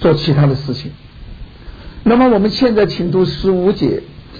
做其他的事情。那么我们现在请读15节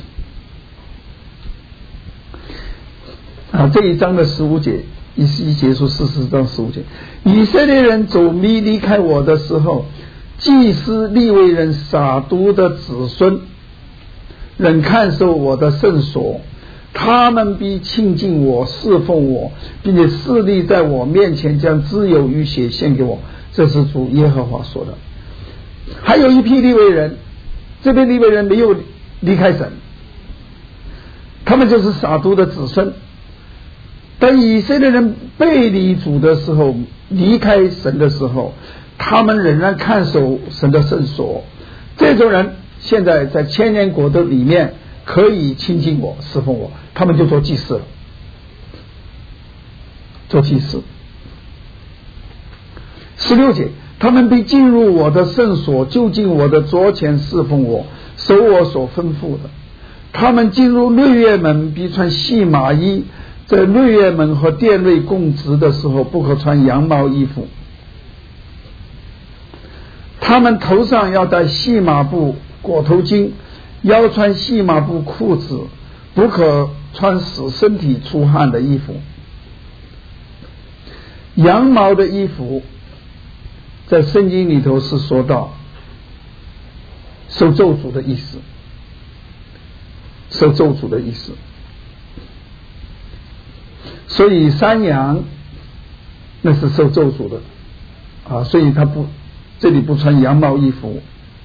这一章的15节，一结束44章15节。以色列人走迷离开我的时候，祭司利未人撒督的子孙仍看守我的圣所，他们必亲近我，侍奉我，并且侍立在我面前，将脂油与血献给我。这是主耶和华说的。还有一批利未人，这边利未人没有离开神，他们就是撒督的子孙。当以色列人背离主的时候，离开神的时候，他们仍然看守神的圣所。这种人现在在千年国的里面可以亲近我，侍奉我，他们就做祭司了，做祭司。16节，他们必进入我的圣所，就近我的桌前侍奉我，守我所吩咐的。他们进入内院门，必穿细麻衣，在内院门和殿内供职的时候，不可穿羊毛衣服。他们头上要戴细麻布裹头巾，腰穿细麻布裤子，不可穿使身体出汗的衣服。羊毛的衣服在圣经里头是说到受咒诅的意思，受咒诅的意思。所以山羊那是受咒诅的所以他不，这里不穿羊毛衣服。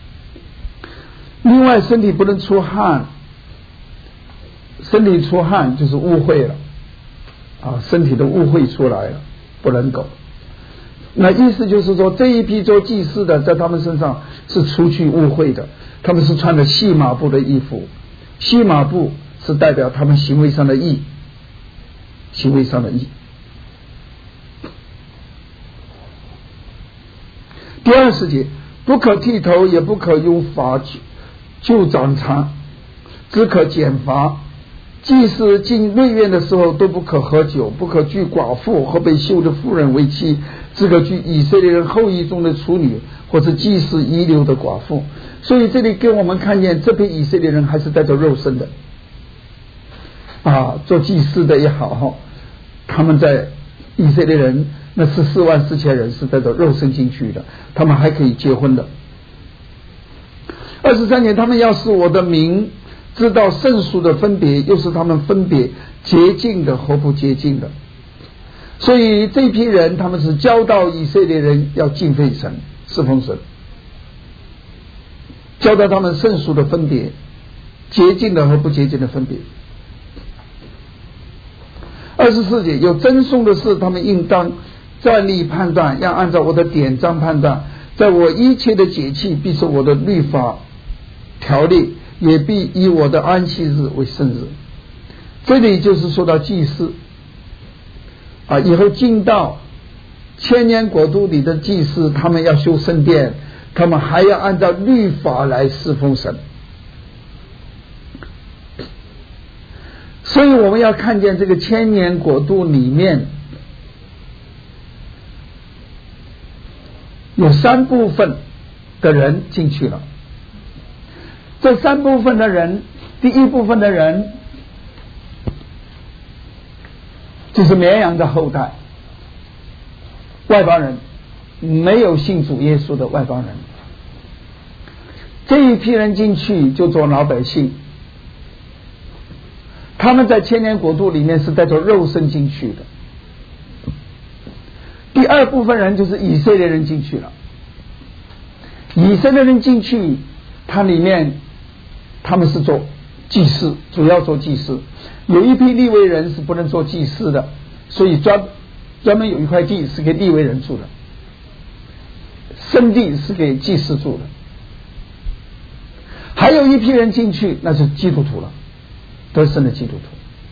另外身体不能出汗，身体出汗就是污秽了身体的污秽出来了，不能够。那意思就是说，这一批做祭司的在他们身上是除去污秽的，他们是穿着细麻布的衣服。细麻布是代表他们行为上的义，行为上的义。第20节，不可剃头，也不可用发就长长，只可剪发。祭司进内院的时候都不可喝酒，不可娶寡妇和被休的妇人为妻，只可娶以色列人后裔中的处女，或是祭司遗留的寡妇。所以这里给我们看见，这批以色列人还是带着肉身的做祭司的也好，他们在以色列人那14万4千人是带着肉身进去的，他们还可以结婚的。23节，他们要使我的名知道圣俗的分别，又是他们分别洁净的和不洁净的。所以这批人他们是教导以色列人要敬畏神，侍奉神，教导他们圣俗的分别，洁净的和不洁净的分别。24节，有争讼的事，他们应当站立判断，要按照我的典章判断，在我一切的节期必是我的律法条例，也必以我的安息日为圣日。这里就是说到祭司以后进到千年国度里的祭司，他们要修圣殿，他们还要按照律法来侍奉神。所以我们要看见这个千年国度里面有3部分的人进去了。这3部分的人，第一部分的人就是绵羊的后代，外邦人，没有信主耶稣的外邦人。这一批人进去就做老百姓，他们在千年国度里面是带着肉身进去的。第二部分人就是以色列人进去了。以色列人进去，他里面他们是做祭司，主要做祭司。有一批利未人是不能做祭司的，所以专门有一块地是给利未人住的，圣地是给祭司住的。还有一批人进去，那是基督徒了，得胜的基督徒。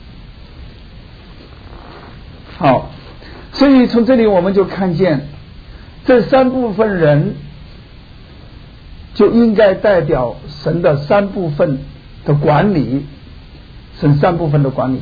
好，所以从这里我们就看见这3部分人就应该代表神的3部分的管理，神3部分的管理。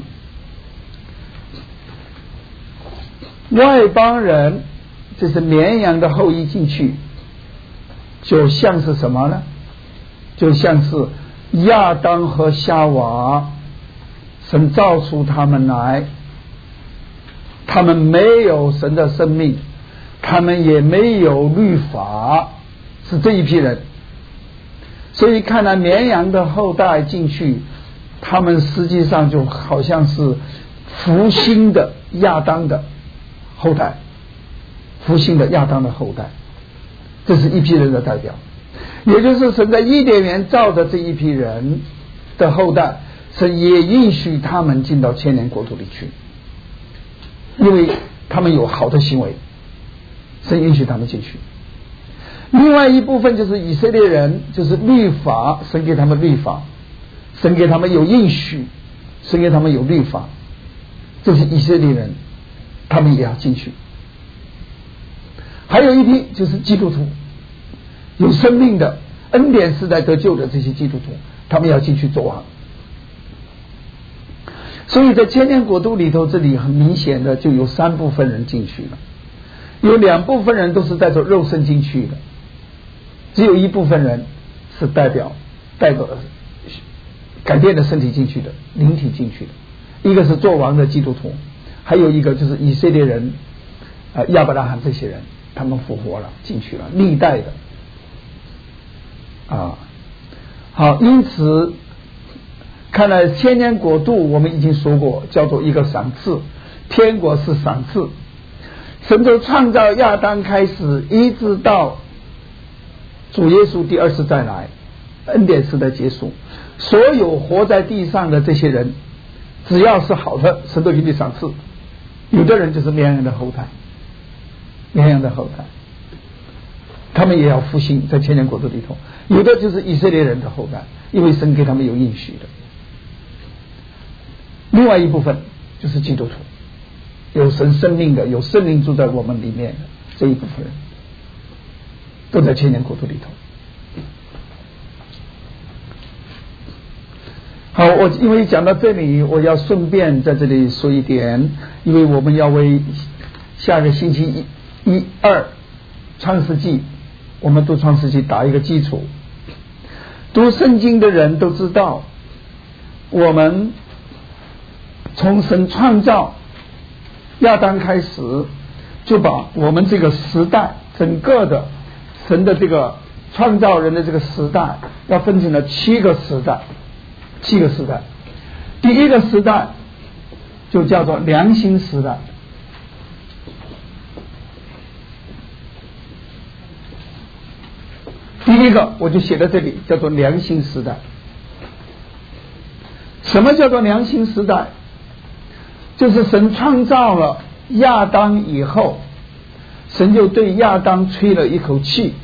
外邦人就是绵羊的后裔进去， 就像是什么呢？就像是亚当和夏娃，神造出他们来，他们没有神的生命，他们也没有律法，是这一批人。所以看来绵羊的后代进去，他们实际上就好像是复兴的亚当的后代，复兴的亚当的后代，这是一批人的代表。也就是神在伊甸园造的这一批人的后代，神也允许他们进到千年国度里去，因为他们有好的行为，神允许他们进去。另外一部分就是以色列人，就是律法，神给他们律法，神给他们有应许，神给他们有律法，这是以色列人，他们也要进去。还有一批就是基督徒，有生命的恩典时代得救的这些基督徒，他们要进去做王。所以在千年国度里头，这里很明显的就有三部分人进去了，有两部分人都是带着肉身进去的，只有一部分人是带着改变的身体进去的，灵体进去的。一个是做王的基督徒，还有一个就是以色列人，亚伯拉罕这些人，他们复活了进去了，历代的好，因此看来千年国度我们已经说过，叫做一个赏赐，天国是赏赐。神从创造亚当开始，一直到主耶稣第二次再来，恩典时代结束，所有活在地上的这些人，只要是好的，神都给你赏赐。有的人就是绵羊的后代，绵羊的后代，他们也要复兴在千年国度里头。有的就是以色列人的后代，因为神给他们有应许的。另外一部分就是基督徒，有神生命的，有圣灵住在我们里面的这一部分人，都在千年国度里头。好，我因为讲到这里，我要顺便在这里说一点，因为我们要为下个星期一二创世纪，我们读创世纪打一个基础。读圣经的人都知道，我们从神创造亚当开始，就把我们这个时代整个的神的这个创造人的这个时代，要分成了七个时代。第一个时代就叫做良心时代，第一个我就写在这里，叫做良心时代。什么叫做良心时代？就是神创造了亚当以后，神就对亚当吹了一口气，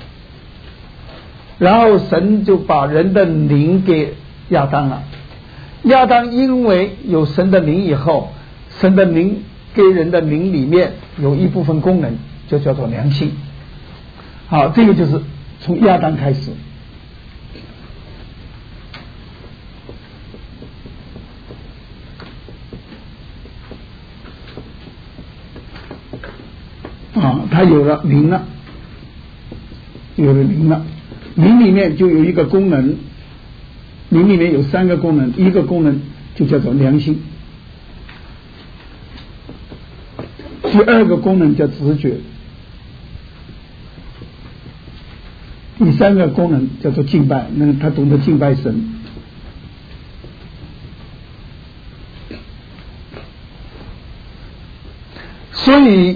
然后神就把人的灵给亚当了。亚当因为有神的灵以后，神的灵给人的灵里面有一部分功能，就叫做良心。好，这个就是从亚当开始。他有了灵了，灵里面就有一个功能，灵里面有三个功能，一个功能就叫做良心，第二个功能叫直觉，第三个功能叫做敬拜，那他懂得敬拜神。所以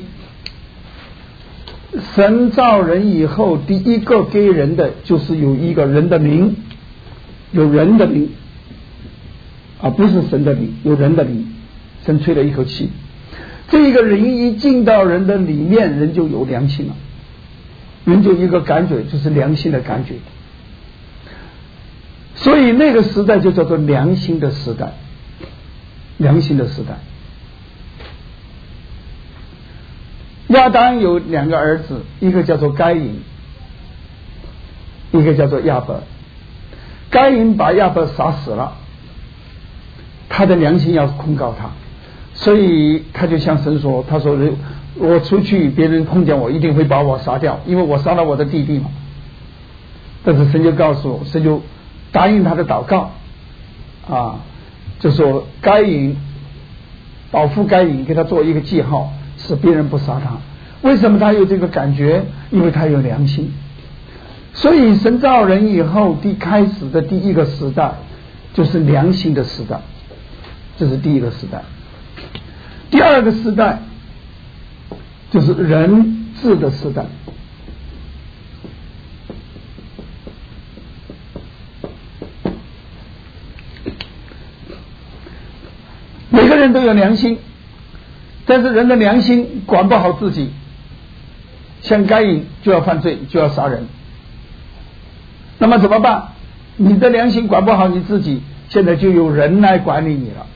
神造人以后，第一个给人的就是有一个人的灵，有人的灵，不是神的灵，有人的灵。神吹了一口气，这个灵一进到人的里面，人就有良心了，人就有一个感觉，就是良心的感觉。所以那个时代就叫做良心的时代，良心的时代。亚当有两个儿子，一个叫做该隐，一个叫做亚伯。该隐把亚伯杀死了，他的良心要控告他，所以他就向神说，他说我出去别人碰见我一定会把我杀掉，因为我杀了我的弟弟嘛。 但是神就告诉，神就答应他的祷告啊，就说该隐保护该隐，给他做一个记号，使别人不杀他。为什么他有这个感觉？因为他有良心。所以神造人以后开始的第一个时代就是良心的时代，这是第一个时代。第二个时代就是人治的时代。每个人都有良心，但是人的良心管不好自己，像该隐就要犯罪，就要杀人。那么怎么办？你的良心管不好你自己，现在就有人来管理你了，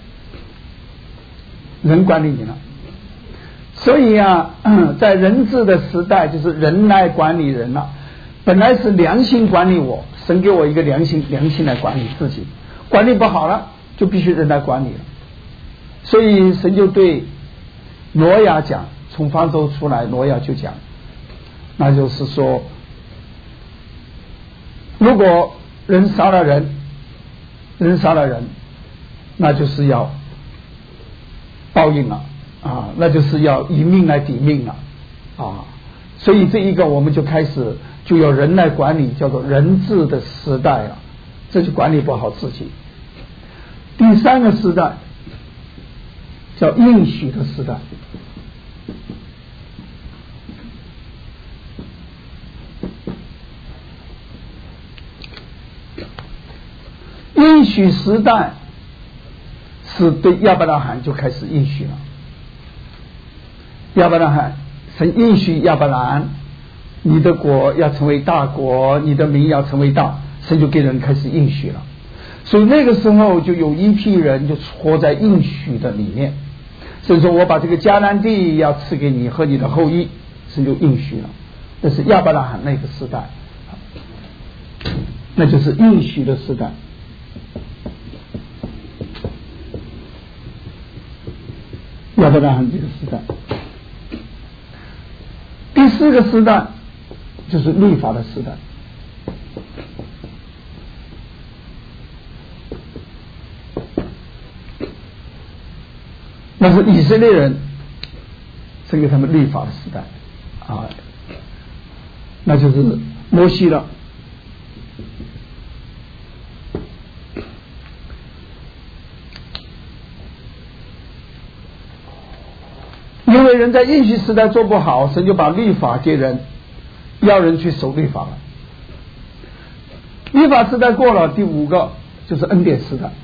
人管理你了。所以啊，在人治的时代，就是人来管理人了。本来是良心管理我，神给我一个良心来管理自己，管理不好了，就必须人来管理了。所以神就对挪亚讲，从方舟出来，挪亚就讲，那就是说，如果人杀了人，那就是要报应了啊，那就是要以命来抵命了啊。所以这一个我们就开始就要人来管理，叫做人治的时代了，这就管理不好自己。第三个时代叫应许的时代。应许时代是对亚伯拉罕就开始应许了。亚伯拉罕，神应许亚伯拉罕，你的国要成为大国，你的名要成为大，神就给人开始应许了。所以那个时候就有一批人就活在应许的里面。神说我把这个迦南地要赐给你和你的后裔，神就应许了。这是亚伯拉罕那个时代，那就是应许的时代。亚伯拉罕这个时代。第四个时代就是律法的时代。那是以色列人神给他们律法的时代啊，那就是摩西了。因为人在应许时代做不好，神就把律法给人，要人去守律法了。律法时代过了，第五个就是恩典时代。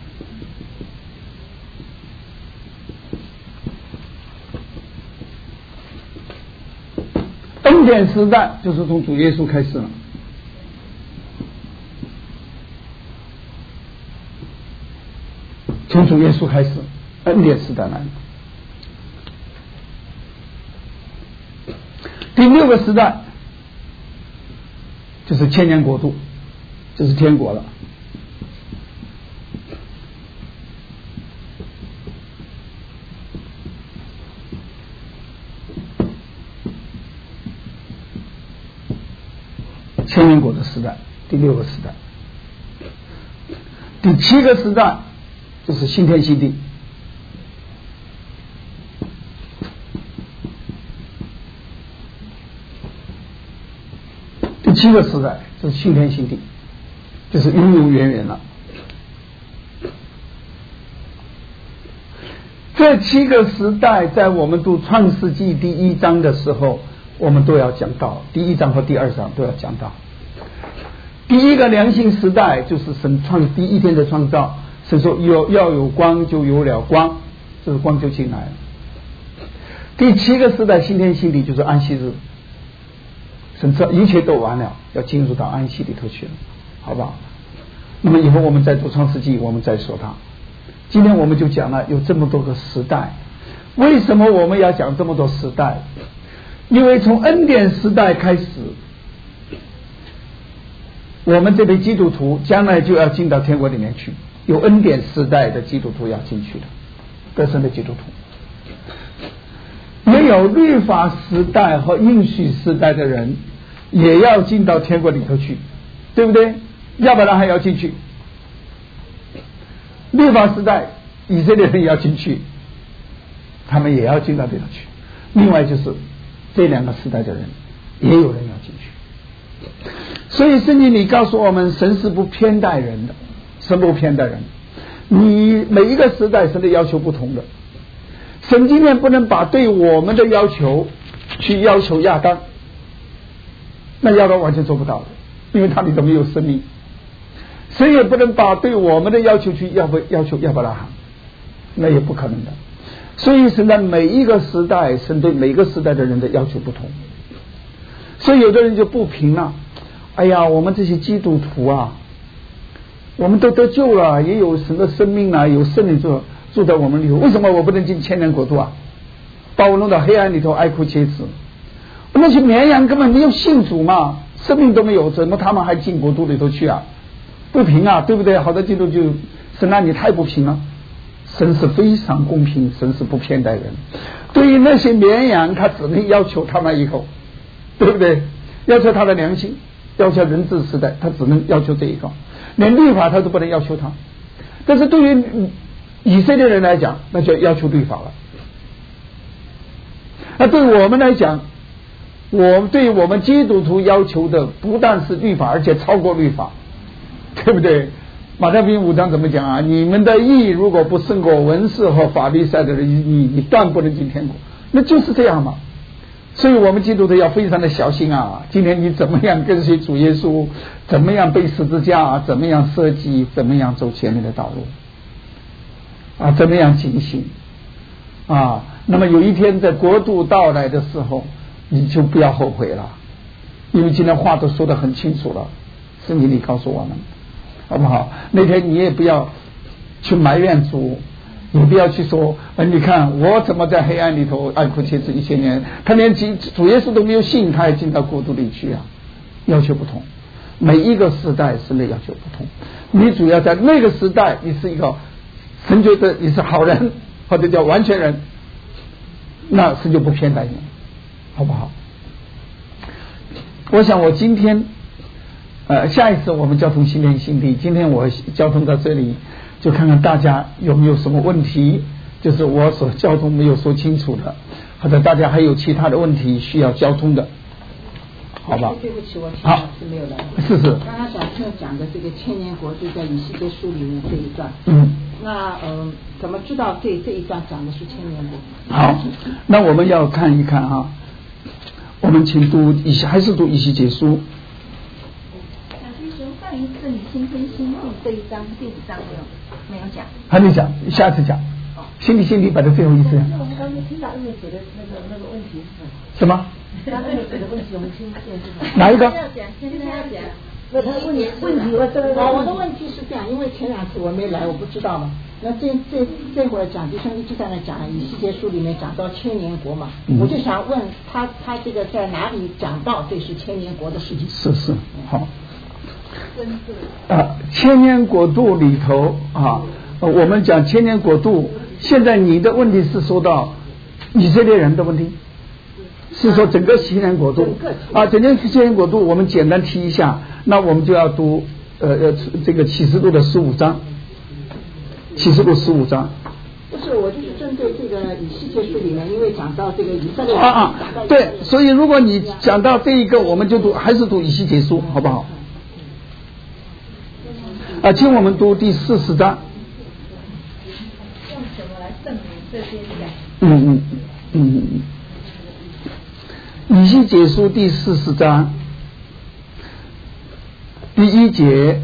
恩典时代就是从主耶稣开始了。从主耶稣开始，恩典时代来了。第六个时代就是千年国度，就是天国了。千年国的时代，第六个时代。第七个时代就是新天新地。第七个时代就是新天新地，就是永永远远了。这七个时代在我们读创世纪第一章的时候，我们都要讲到，第一章和第二章都要讲到。第一个良性时代就是神创第一天的创造，神说要有光，就有了光，就是光就进来了。第七个时代新天新地就是安息日，神说一切都完了，要进入到安息里头去了，好不好？那么以后我们再读创世纪，我们再说它。今天我们就讲了有这么多个时代。为什么我们要讲这么多时代？因为从恩典时代开始，我们这批基督徒将来就要进到天国里面去，有恩典时代的基督徒要进去的，得胜的基督徒。也有律法时代和应许时代的人也要进到天国里头去， 对不对？亚伯拉罕要进去，律法时代以色列人也要进去，他们也要进到这里去。另外就是这两个时代的人也有人要进去。所以圣经里告诉我们，神是不偏待人的，神不偏待人。你每一个时代神的要求不同的，神今天不能把对我们的要求去要求亚当，那亚当完全做不到的，因为他里头没有生命。神也不能把对我们的要求去要求亚伯拉罕，那也不可能的。所以神在每一个时代，神对每个时代的人的要求不同。所以有的人就不平了，哎呀，我们这些基督徒啊，我们都得救了，也有神的生命啊，有圣灵住在我们里头，为什么我不能进千年国度啊？把我弄到黑暗里头哀哭切齿。那些绵羊根本没有信主嘛，生命都没有，怎么他们还进国度里头去啊？不平啊，对不对？好多基督就神啊，你太不平了。神是非常公平，神是不偏待人。对于那些绵羊，他只能要求他们一口，对不对？要求他的良心，要求人治时代，他只能要求这一个，连律法他都不能要求他。但是对于以色列人来讲，那就要求律法了。那对我们来讲，对于我们基督徒要求的不但是律法，而且超过律法，对不对？马太福音5章怎么讲啊？你们的义如果不胜过文士和法利赛的人义，你断不能进天国。那就是这样嘛。所以我们基督徒要非常的小心啊！今天你怎么样跟随主耶稣，怎么样背十字架，怎么样设计，怎么样走前面的道路啊，怎么样警醒啊？那么有一天在国度到来的时候，你就不要后悔了，因为今天话都说得很清楚了，圣经里告诉我们，好不好？那天你也不要去埋怨主，你不要去说你看我怎么在黑暗里头哀哭切齿1000年，他连主耶稣都没有信，他也进到国度里去啊。要求不同，每一个时代神的要求不同。你主要在那个时代，你是一个神觉得你是好人，或者叫完全人，那神就不偏待你，好不好？我想我今天下一次我们交通新天新地，今天我交通到这里，就看看大家有没有什么问题，就是我所交通没有说清楚的，或者大家还有其他的问题需要交通的，好吧？ 对不起，我听是没有来。 是。 刚刚讲的这个千年国度在以西结书里面这一段，那怎么知道这一段讲的是千年国？ 好，那我们要看一看啊，我们请读还是读以西结书。 上一次你新天新地这一章第5章没有讲， 还没讲，下次讲。新地摆在最后一次。 我们刚才听到二姐的那个问题是什么？ 他二姐的问题我们听不见是吧？ 哪一个？ 现在要讲。 那他问题我的问题是这样，因为前2次我没来，我不知道嘛。那这会儿讲弟兄一直在那讲以西结书里面讲到千年国嘛，我就想问他这个在哪里讲到这是千年国的事情？ 是好。千年国度里头啊，我们讲千年国度。现在你的问题是说到以色列人的问题，是说整个千年国度啊，整个千年国度我们简单提一下，那我们就要读这个启示录的15章，启示录15章。 不是，我就是针对这个以西结书里面，因为讲到这个以色列对，所以如果你讲到这一个，我们就还是读以西结书，好不好？请我们读第40章。 用什么来证明这些讲？ 以西结书第40章第1节，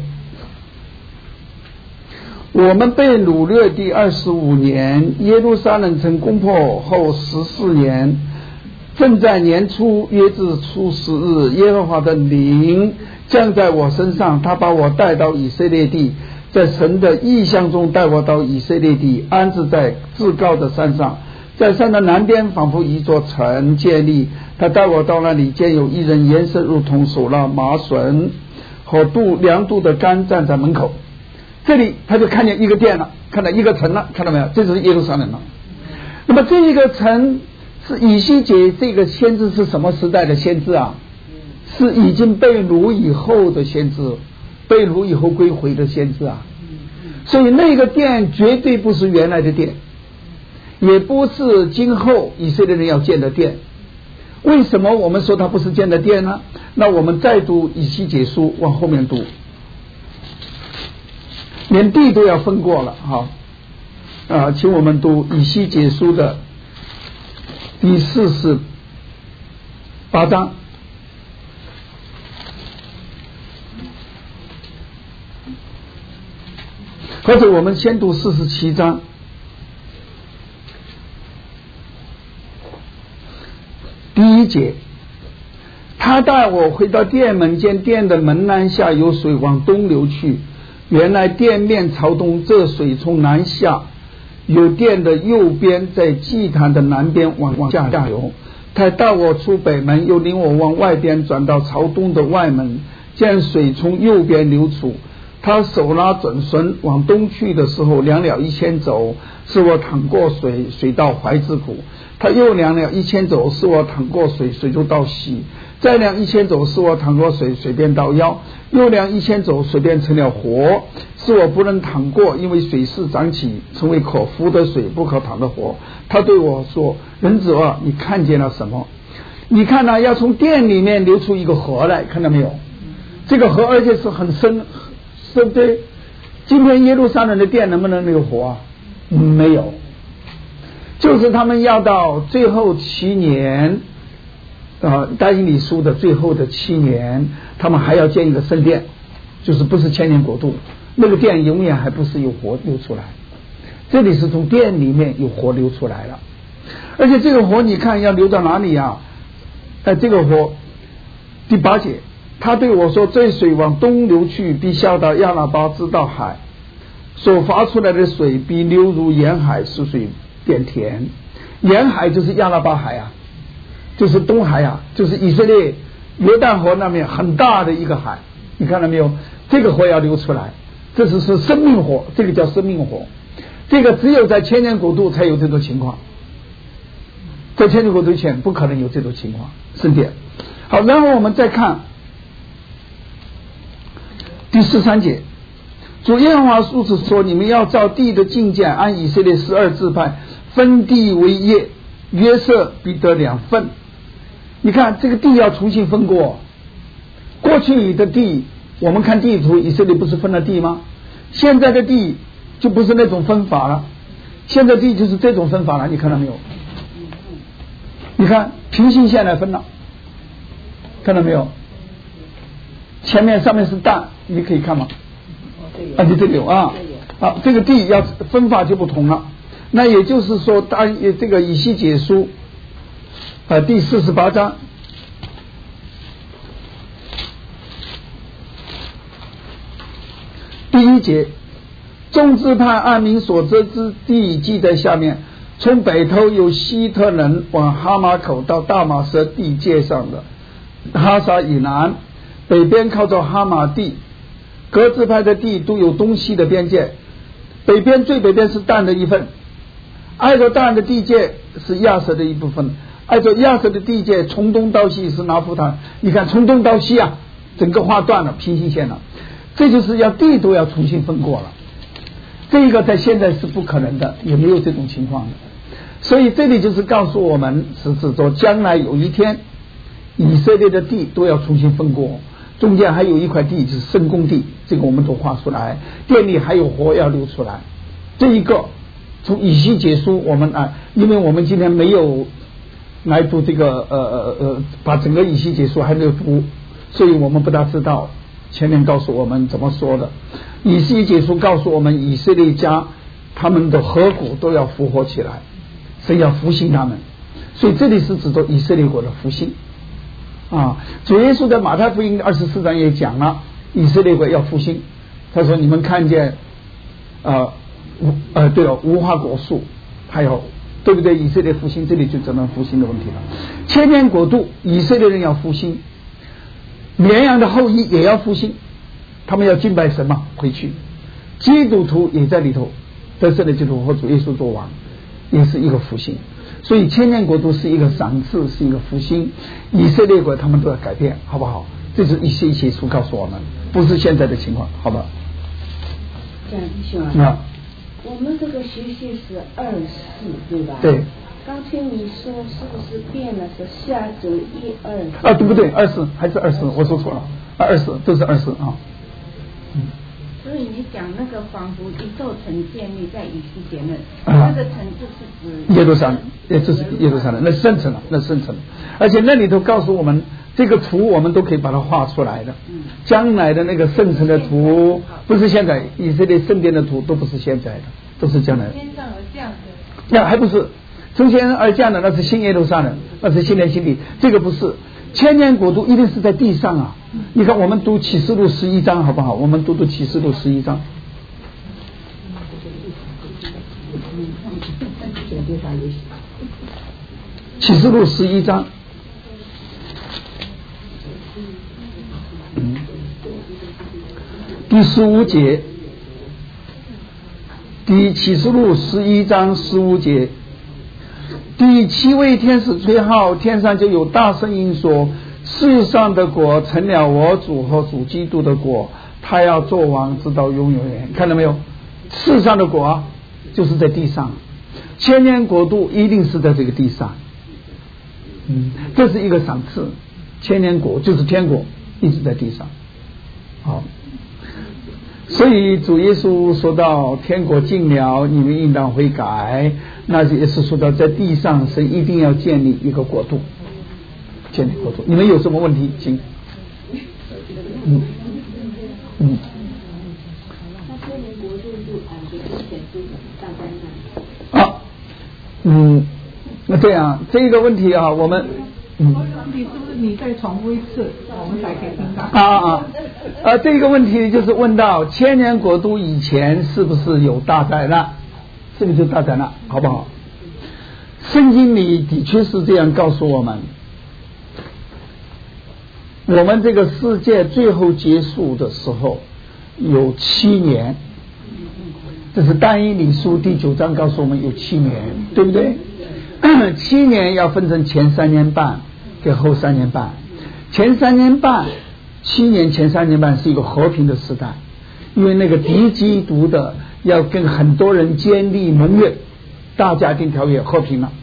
我们被掳掠第25年，耶路撒冷城攻破后14年，正在年初约至初10日，耶和华的灵降在我身上，他把我带到以色列地，在神的异象中带我到以色列地，安置在至高的山上，在山的南边仿佛一座城建立。他带我到那里，见有一人颜色如同手拉麻绳和2度的杆站在门口。这里他就看见一个殿了，看到一个城了，看到没有？这就是耶路撒冷了。那么这一个城是以西结这个先知是什么时代的先知啊？ 是已经被掳以后的先知，被掳以后归回的先知啊。所以那个殿绝对不是原来的殿，也不是今后以色列人要建的殿。为什么我们说它不是建的殿呢？那我们再读以西结书，往后面读，连地都要分过了。好，请我们读以西结书的第48章。或者我们先读47章。第1节，他带我回到殿门，见殿的门栏下有水往东流去，原来殿面朝东，这水从南下，有殿的右边，在祭坛的南边往下流。他带我出北门，又领我往外边转到朝东的外门，见水从右边流出。他手拉准绳往东去的时候，量了1000肘，使我淌过水，水到怀之谷。他又量了1000肘，使我淌过水，水就到膝。再量1000肘，使我淌过水，水便到腰。又量1000肘，水便成了活，使我不能淌过，因为水势涨起，成为可浮的水，不可淌的活。他对我说：人子啊，你看见了什么？你看呢，要从殿里面流出一个河来，看到没有？这个河而且是很深，对不对？今天耶路撒冷的殿能不能流活啊？没有。就是他们要到最后7年，但以理书的最后的7年，他们还要建一个圣殿，就是不是千年国度，那个殿永远还不是有活流出来。这里是从殿里面有活流出来了，而且这个活你看要流到哪里啊？这个活第8节，他对我说：这水往东流去，必下到亚拉巴直到海，所发出来的水必流入沿海，使水变甜。沿海就是亚拉巴海啊，就是东海啊，就是以色列约旦河那边很大的一个海，你看到没有？这个河要流出来，这是生命河，这个叫生命河。这个只有在千年国度才有这种情况，在千年国度前不可能有这种情况。圣殿。好，然后我们再看第13节，主耶和华如此说：你们要照地的境界，按以色列12支派分地为业，约瑟必得2份。你看这个地要重新分过，过去的地我们看地图，以色列不是分了地吗？现在的地就不是那种分法了，现在地就是这种分法了，你看到没有？你看平行线来分了，看到没有？前面上面是蛋，你可以看吗？啊，你这里有啊。好，这个地要分法就不同了。那也就是说，这个以西结书第48章第1节，众支派按民所得之地记在下面。从北头有希特人往哈马口到大马色地界上的哈撒以南，北边靠着哈马地，各支派的地都有东西的边界。北边最北边是但的一份，挨着但的地界是亚瑟的一部分，挨着亚瑟的地界从东到西是拿弗他。你看从东到西啊，整个划断了，平行线了，这就是要地都要重新分过了。这个在现在是不可能的，也没有这种情况的。所以这里就是告诉我们，是指着将来有一天以色列的地都要重新分过，中间还有一块地就是圣公地，这个我们都画出来，殿里还有活要流出来。这一个从以西结书我们因为我们今天没有来读这个把整个以西结书还没有读，所以我们不大知道前面告诉我们怎么说的。以西结书告诉我们，以色列家他们的颌骨都要复活起来，神要复兴他们，所以这里是指着以色列国的复兴啊。主耶稣在马太福音24章也讲了，以色列国要复兴。他说：“你们看见对了，无花果树，还有对不对？以色列复兴，这里就讲到复兴的问题了。千年国度，以色列人要复兴，绵羊的后裔也要复兴，他们要敬拜神嘛，回去。基督徒也在里头，得胜的基督徒和主耶稣做王。”也是一个复兴， 所以千年国度是一个赏赐，是一个复兴，以色列国他们都要改变，好不好？这是一些书告诉我们，不是现在的情况，好吧？ 这样弟兄啊，我们这个学习是24，对吧？ 对。 刚才你说是不是变了？是下周1、2？ 对不对？24还是24？我说错了，24都是24啊。 所以你讲那个仿佛一座城建立在以西结那，那个城就是指耶路撒冷，就是耶路撒冷，那圣城了，那圣城。而且那里头告诉我们，这个图我们都可以把它画出来的。将来的那个圣城的图，不是现在以色列圣殿的图，都不是现在的，都是将来的。 天上而降的。 那还不是从天而降的，那是新耶路撒冷，那是新天新地，这个不是。千年国度一定是在地上啊！你看，我们读启示录11章好不好？我们读启示录11章。启示录11章。第15节，启示录11章15节。第7位天使吹号，天上就有大声音说：世上的国成了我主和主基督的国，他要做王直到永远。看到没有？世上的国就是在地上，千年国度一定是在这个地上。这是一个赏赐，千年国就是天国，一直在地上。好，所以主耶稣说到天国近了，你们应当悔改，那也是说到在地上神一定要建立一个国度，建立国度。你们有什么问题请？ 那千年国度就之前是大灾难。 那这样这个问题啊，我们问题是不是你再重复一次，我们才可以听到？ 这个问题就是问到千年国度以前是不是有大灾难？是不是就大灾难？好不好？圣经里的确是这样告诉我们，我们这个世界最后结束的时候有7年，这是但以理书第9章告诉我们有7年，对不对？7年要分成前3年半跟后3年半。前3年半，7年前3年半是一个和平的时代，因为那个敌基督的要跟很多人建立盟约，大家庭条约和平了。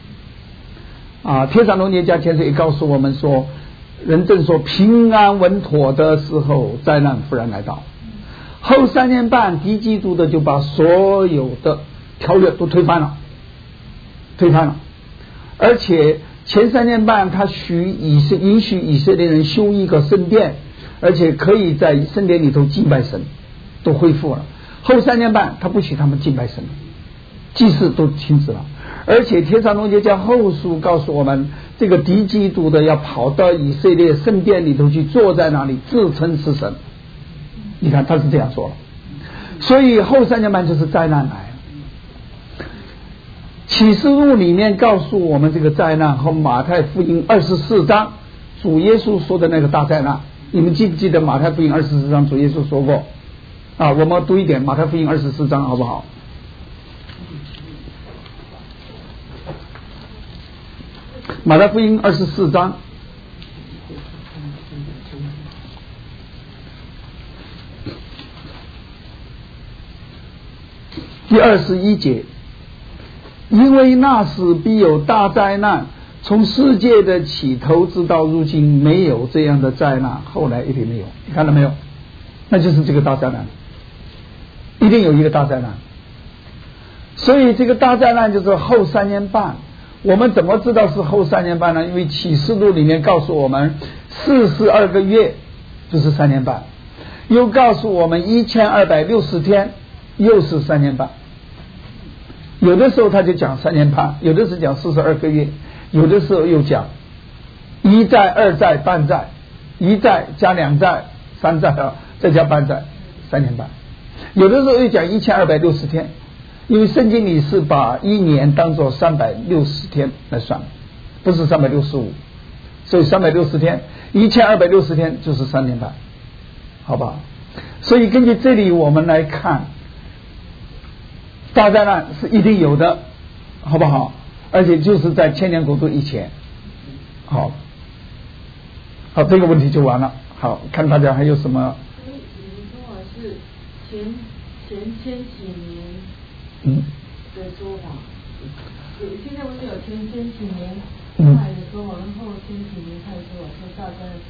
天上龙年家前世也告诉我们说，人正说平安稳妥的时候，灾难忽然来到。后3年半，敌基督的就把所有的条约都推翻了，而且前3年半他允许以色列人修一个圣殿，而且可以在圣殿里头敬拜神，都恢复了。后3年半他不许他们敬拜神，祭祀都停止了。而且天上龙节教后书告诉我们，这个敌基督的要跑到以色列圣殿里头去，坐在那里自称是神。你看他是这样说了，所以后3年半就是灾难来了。启示录里面告诉我们这个灾难和马太福音24章主耶稣说的那个大灾难，你们记不记得马太福音24章主耶稣说过我们读一点马太福音24章好不好？马太福音24章第21节，因为那时必有大灾难，从世界的起头直到如今没有这样的灾难，后来一定没有。你看到没有？那就是这个大灾难，一定有一个大灾难。所以这个大灾难就是后3年半。我们怎么知道是后3年半呢？因为启示录里面告诉我们42个月就是3年半，又告诉我们1260天又是3年半。有的时候他就讲3年半，有的是讲42个月，有的时候又讲1载2载半载，1载加2载3载再加半载，3年半。有的时候又讲1260天，因为圣经里是把1年当作360天来算，不是365，所以360天1260天就是3年半，好不好？所以根据这里我们来看，大灾难是一定有的，好不好？ 而且就是在千年国度以前。好，这个问题就完了。好，看大家还有什么？ 你说法是前千禧年的说法，现在不是有前千禧年派的说法，然后千禧年派的说法，说大灾的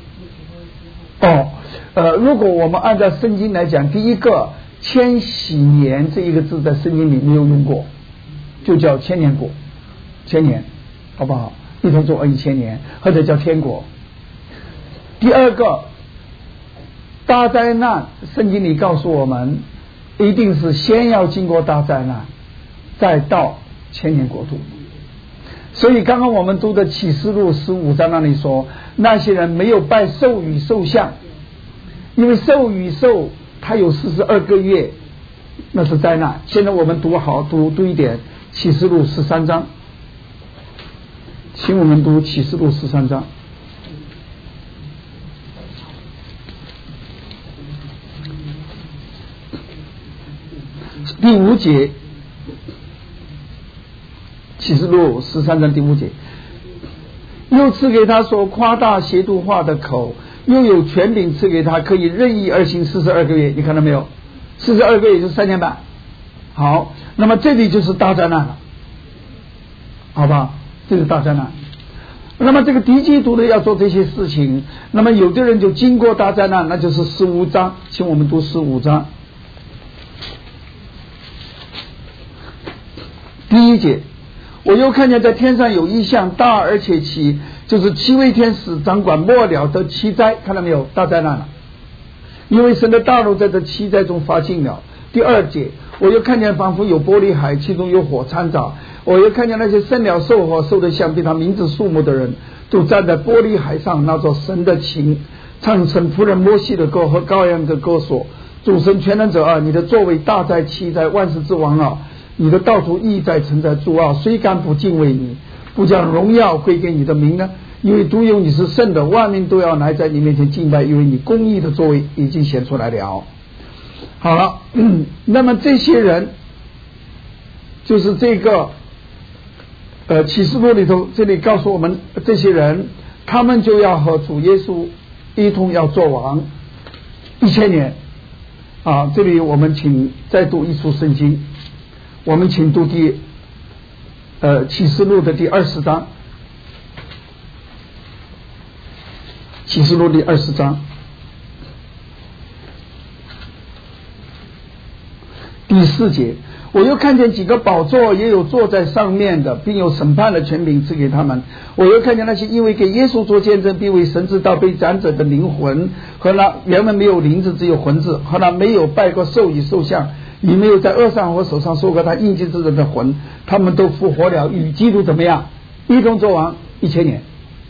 时期之后。 如果我们按照圣经来讲，第一个千禧年这一个字在圣经里没有用过，就叫千年国，千年，好不好？一同做1000年，或者叫天国。第二个大灾难，圣经里告诉我们，一定是先要经过大灾难，再到千年国度。所以刚刚我们读的启示录15章那里说，那些人没有拜兽与兽像，因为兽与兽它有42个月，那是灾难。现在我们读一点启示录13章，请我们读启示录13章。第5节，启示录13章第5节，又赐给他所夸大邪毒话的口，又有权柄赐给他，可以任意而行42个月。你看到没有？42个月也就是3年半。好，那么这里就是大灾难了，好吧？这是大灾难。那么这个敌基督的要做这些事情，那么有的人就经过大灾难，那就是15章，请我们读15章第1节。我又看见在天上有异象，大而且奇，就是7位天使掌管末了的7灾，看到没有？大灾难了，因为神的大怒在这7灾中发尽了。第2节，我又看见仿佛有玻璃海，其中有火掺杂。我又看见那些生了兽和兽的像，比他名字数目的人，都站在玻璃海上，拿着神的琴，唱神仆人摩西的歌和羔羊的歌说：主神全能者啊，你的作为大在奇在，万世之王啊，你的道途义在诚在主啊，谁敢不敬畏你，不将荣耀归给你的名呢？因为独有你是圣的，万民都要来在你面前敬拜，因为你公义的作为已经显出来了。好了，那么这些人就是这个启示录里头这里告诉我们，这些人他们就要和主耶稣一同要做王1000年啊。这里我们请再读一处圣经，我们请读启示录的第20章，启示录第20章第4节。我又看见几个宝座，也有坐在上面的，并有审判的权柄赐给他们。我又看见那些因为给耶稣做见证，并为神知道被斩者的灵魂，和那原本没有灵字只有魂字，和那没有拜过兽与兽像，也没有在额上或手上受过他印记之人的魂，他们都复活了，与基督怎么样？一同作王1000年。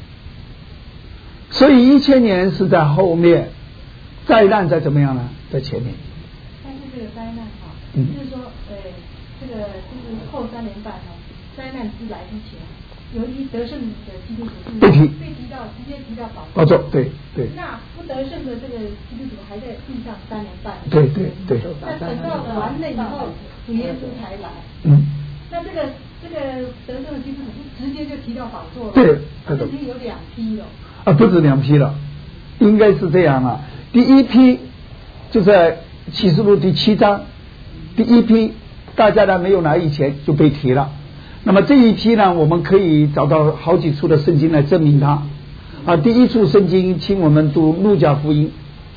所以1000年是在后面，灾难在怎么样呢？在前面。 但是这个灾难就是说这个就是后3年半灾难之来之前，由于得胜的基督徒被提到直接提到宝座， 对， 那不得胜的这个基督徒还在地上3年半， 对， 那等到完了以后，主耶稣才来，那这个得胜的基督徒直接就提到宝座了， 对， 已经有2批了不止2批了，应该是这样啊。第一批就在启示录第7章，第一批大家呢没有来以前就被提了。那么这一批呢，我们可以找到好几处的圣经来证明它啊。第一处圣经，请我们读路加福音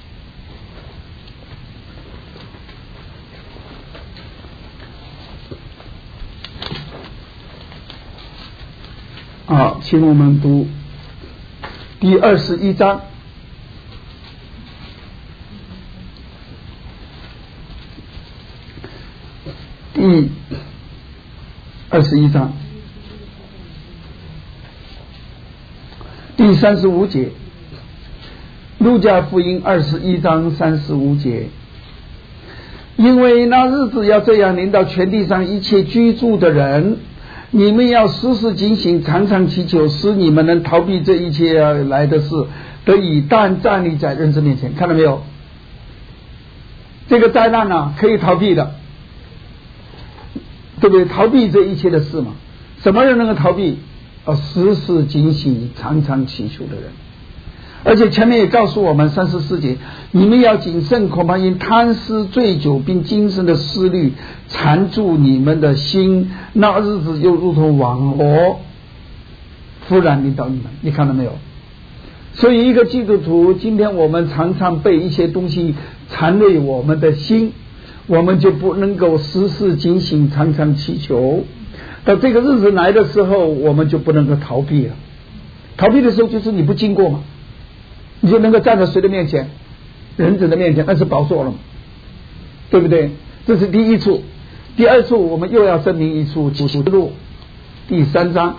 啊，请我们读第21章。第21章第35节，路加福音21章35节，因为那日子要这样临到全地上一切居住的人，你们要时时警醒，常常祈求，使你们能逃避这一切要来的事，得以站立在人子面前。看到没有？这个灾难可以逃避的，对不对？逃避这一切的事嘛。 什么人能够逃避？时时警醒，常常祈求的人。而且前面也告诉我们34节，你们要谨慎，恐怕因贪食醉酒并今生的思虑缠住你们的心，那日子就如同网罗忽然临到你们。你看到没有？所以一个基督徒，今天我们常常被一些东西缠累我们的心，我们就不能够时时警醒，常常祈求。到这个日子来的时候，我们就不能够逃避了。逃避的时候就是你不经过嘛，你就能够站在谁的面前？人子的面前，那是宝座了嘛，对不对？这是第一处。第二处我们又要证明一处，启示录第3章。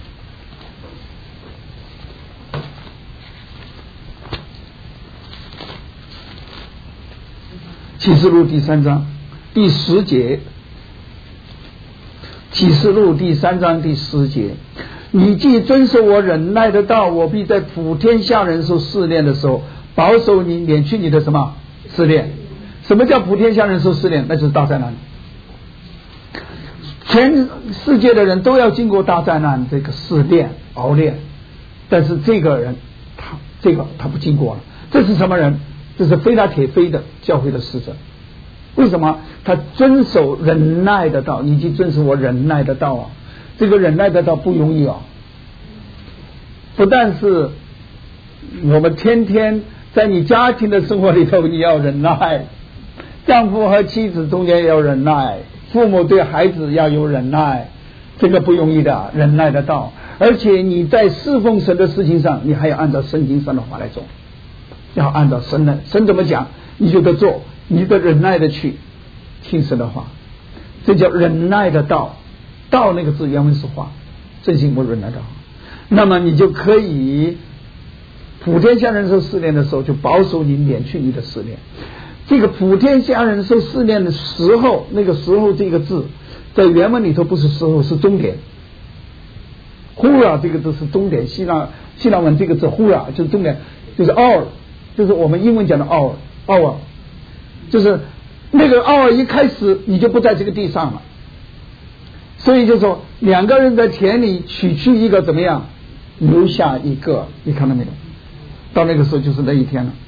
启示录第3章第10节，启示录第3章第10节，你既遵守我忍耐的道，我必在普天下人受试炼的时候保守你，免去你的什么试炼？什么叫普天下人受试炼？那就是大灾难。全世界的人都要经过大灾难这个试炼熬炼，但是这个人他不经过了。这是什么人？这是非拉铁非的教会的使者。为什么？他遵守忍耐的道，你既遵守我忍耐的道啊！这个忍耐的道不容易啊！不但是我们天天在你家庭的生活里头你要忍耐，丈夫和妻子中间要忍耐，父母对孩子要有忍耐，这个不容易的忍耐的道。而且你在侍奉神的事情上，你还要按照圣经上的话来做，要按照神怎么讲你就得做，你得忍耐的去听神的话，这叫忍耐的道。道那个字原文是话，正信不忍耐的话，那么你就可以普天下人受试炼的时候就保守你，免去你的试炼。这个普天下人受试炼的时候，那个时候这个字在原文里头不是时候，是终点。忽然这个字是终点，希腊文这个字忽然就是终点，就是 hour， 就是我们英文讲的 hour， 就是那个 hour 一开始你就不在这个地上了。所以就说两个人在田里取去一个怎么样，留下一个，你看到没有？到那个时候就是那一天了。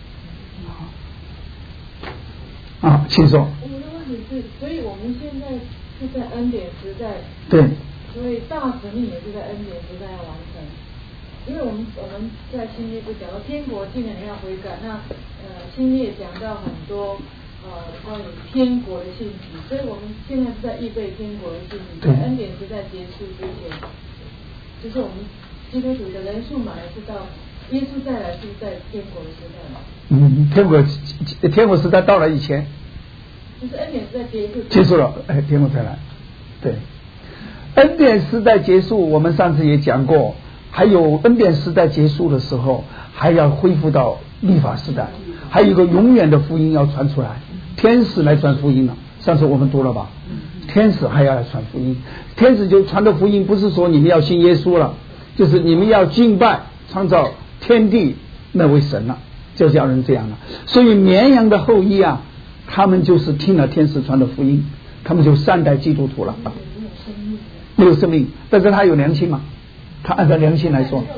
啊，请说。 我的问题是，所以我们现在是在恩典时代， 对， 所以大使命也是在恩典时代要完成。因为我们在新约不讲到天国进来要悔改，那新约讲到很多关于天国的信息，所以我们现在是在预备天国的信息。在恩典时代结束之前，就是我们基督徒的人数满了，是到耶稣再来是在天国的时代嘛？ 天国时代到了以前， 就是恩典时代结束了，天国才来。对，恩典时代结束，我们上次也讲过，还有恩典时代结束的时候，还要恢复到律法时代，还有一个永远的福音要传出来，天使来传福音了。上次我们读了吧？天使还要来传福音，天使就传的福音不是说你们要信耶稣了，就是你们要敬拜创造天地那位神了，就叫人这样了。所以绵羊的后裔啊，他们就是听了天使传的福音，他们就善待基督徒了。没有生命，但是他有良心嘛，他按照良心来说。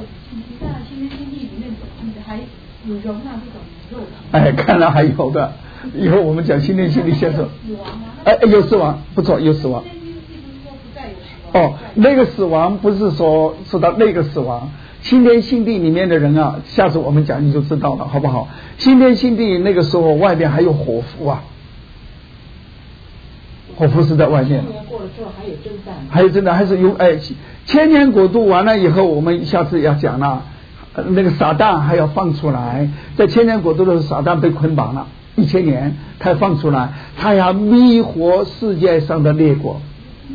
有容纳这种肉， 看来还有的。以后我们讲新天新地先说。有死亡，不错，有死亡。那个死亡不是说到那个死亡，新天新地里面的人啊，下次我们讲你就知道了，好不好？新天新地那个时候外边还有火符啊，火符是在外面。 过了之后还有征战， 还有征战，还是有千年国度完了以后，我们下次要讲了。那个撒旦还要放出来，在千年国度的时候，撒旦被捆绑了1000年，他要放出来，他要迷惑世界上的列国。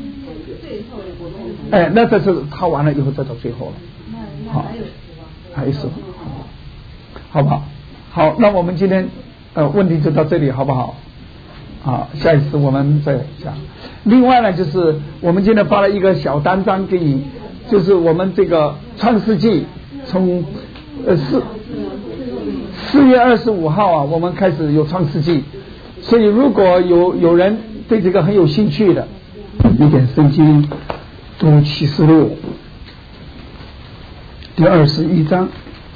那这是他完了以后再到最后了。好，还有死亡，好不好？好，那我们今天问题就到这里，好不好？好，下一次我们再讲。另外呢，就是我们今天发了一个小单张给你，就是我们这个创世纪。从4月25号啊，我们开始有创世纪，所以如果有人对这个很有兴趣的，一点圣经读启示录第21章。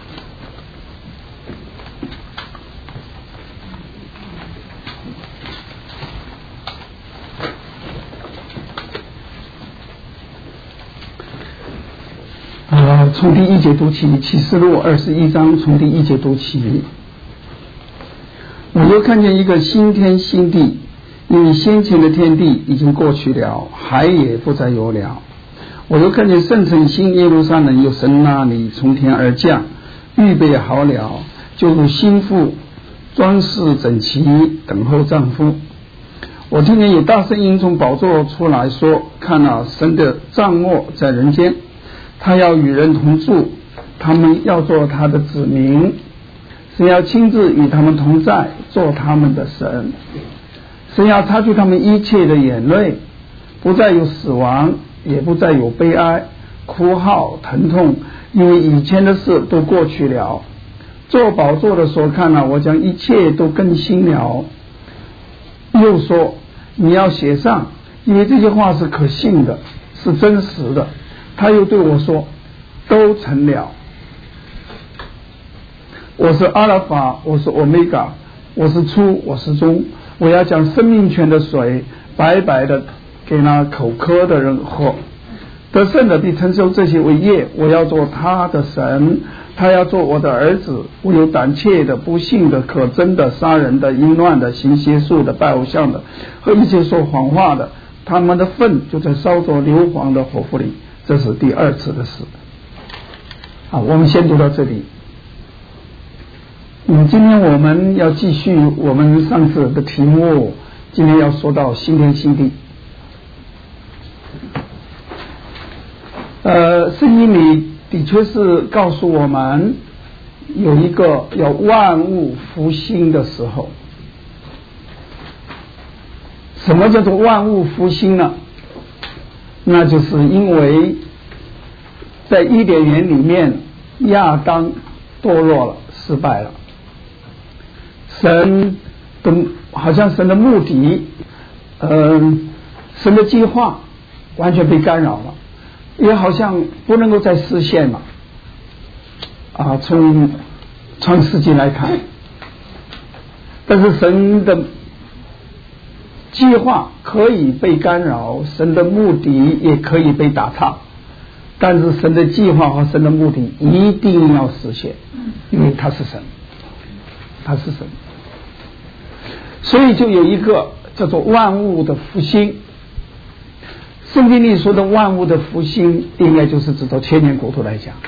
从第1节读起，启示录21章从第1节读起。我又看见一个新天新地，因为先前的天地已经过去了，海也不再有了。我又看见圣城新耶路撒冷由神那里从天而降，预备好了，就如新妇装饰整齐，等候丈夫。我听见有大声音从宝座出来说，看啊，神的帐幕在人间，他要与人同住，他们要做他的子民，神要亲自与他们同在，做他们的神。神要擦去他们一切的眼泪，不再有死亡，也不再有悲哀、哭号、疼痛，因为以前的事都过去了。做宝座的说，看啊，我将一切都更新了。又说，你要写上，因为这些话是可信的，是真实的。他又对我说，都成了。我是阿拉法，我是欧米伽，我是初，我是终。我要将生命泉的水白白的给那口渴的人喝。得胜的必承受这些为业，我要做他的神，他要做我的儿子。我有胆怯的、不信的、可憎的、杀人的、淫乱的、行邪术的、拜偶像的和一切说谎话的，他们的粪就在烧着硫磺的火湖里。这是第2次的事。我们先读到这里。今天我们要继续我们上次的题目，今天要说到新天新地。圣经里的确是告诉我们有一个要万物复兴的时候。什么叫做万物复兴呢？那就是因为在伊甸园里面，亚当堕落了，失败了。好像神的目的，神的计划完全被干扰了，也好像不能够再实现了。从创世纪来看，但是神的计划可以被干扰，神的目的也可以被打岔，但是神的计划和神的目的一定要实现，因为他是神，他是神。所以就有一个叫做万物的复兴。圣经里说的万物的复兴，应该就是指到千年国度来讲，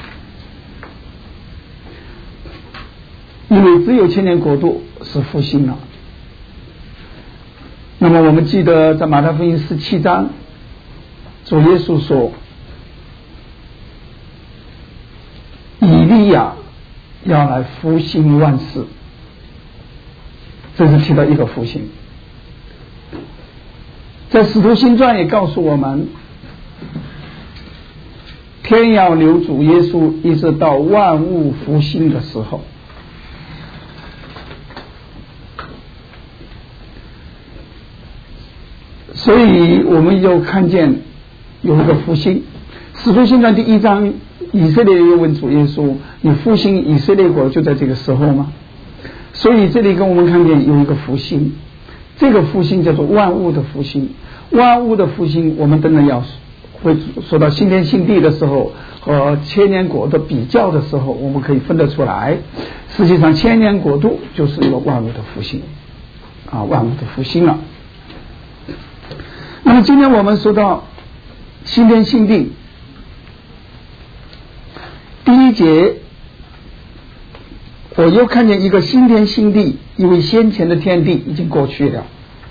因为只有千年国度是复兴了。那么我们记得在马太福音17章，主耶稣说，以利亚要来复兴万事，这是提到一个复兴。在使徒行传也告诉我们，天要留主耶稣一直到万物复兴的时候。所以我们就看见有一个复兴。使徒行传第1章，以色列又问主耶稣，你复兴以色列国就在这个时候吗？所以这里跟我们看见有一个复兴，这个复兴叫做万物的复兴。万物的复兴，我们等等要会说到新天新地的时候和千年国的比较的时候，我们可以分得出来。实际上千年国度就是一个万物的复兴万物的复兴了。那么今天我们说到新天新地，第1节，我又看见一个新天新地，因为先前的天地已经过去了。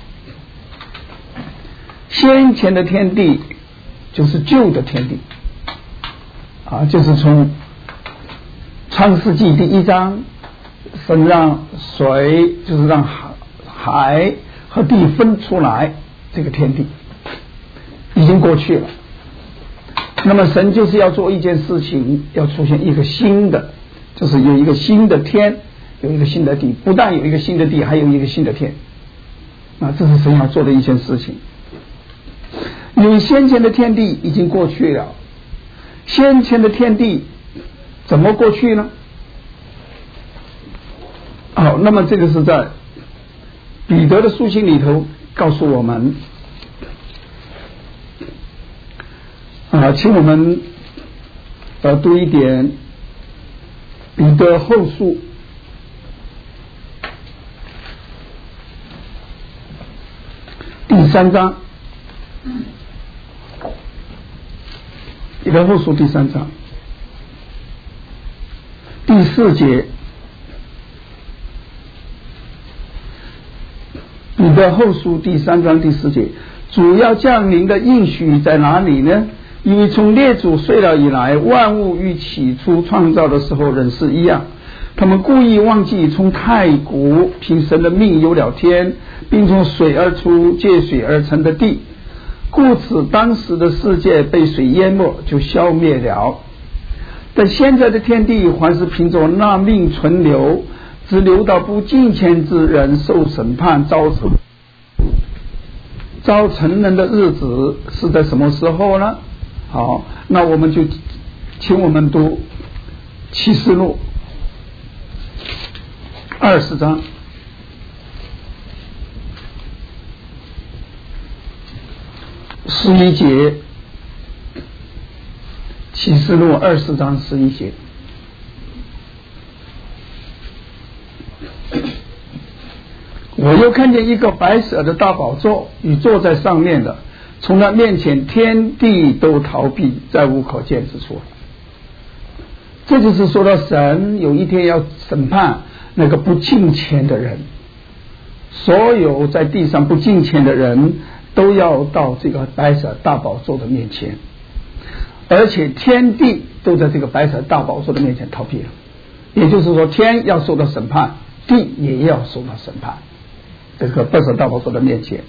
先前的天地就是旧的天地就是从创世纪第1章，神让水就是让海和地分出来，这个天地已经过去了。那么神就是要做一件事情，要出现一个新的，就是有一个新的天，有一个新的地，不但有一个新的地，还有一个新的天。这是神要做的一件事情。 因为先前的天地已经过去了。先前的天地怎么过去呢？好，那么这个是在彼得的书信里头告诉我们请我们读一点彼得后书第3章，彼得后书第3章第4节。彼得后书第3章第4节，主要降临的应许在哪里呢？因为从列祖睡了以来，万物与起初创造的时候仍是一样。他们故意忘记从太古凭神的命有了天，并从水而出借水而成的地，故此当时的世界被水淹没，就消灭了。但现在的天地还是凭着那命存留，只留到不敬虔之人受审判遭成人的日子是在什么时候呢？好，那我们就请我们读启示录20章11节，启示录20章11节。我又看见一个白色的大宝座与坐在上面的，从他面前天地都逃避，再无可见之处。这就是说到神有一天要审判那个不敬虔的人，所有在地上不敬虔的人都要到这个白色大宝座的面前，而且天地都在这个白色大宝座的面前逃避了。也就是说，天要受到审判，地也要受到审判，这个白色大宝座的面前。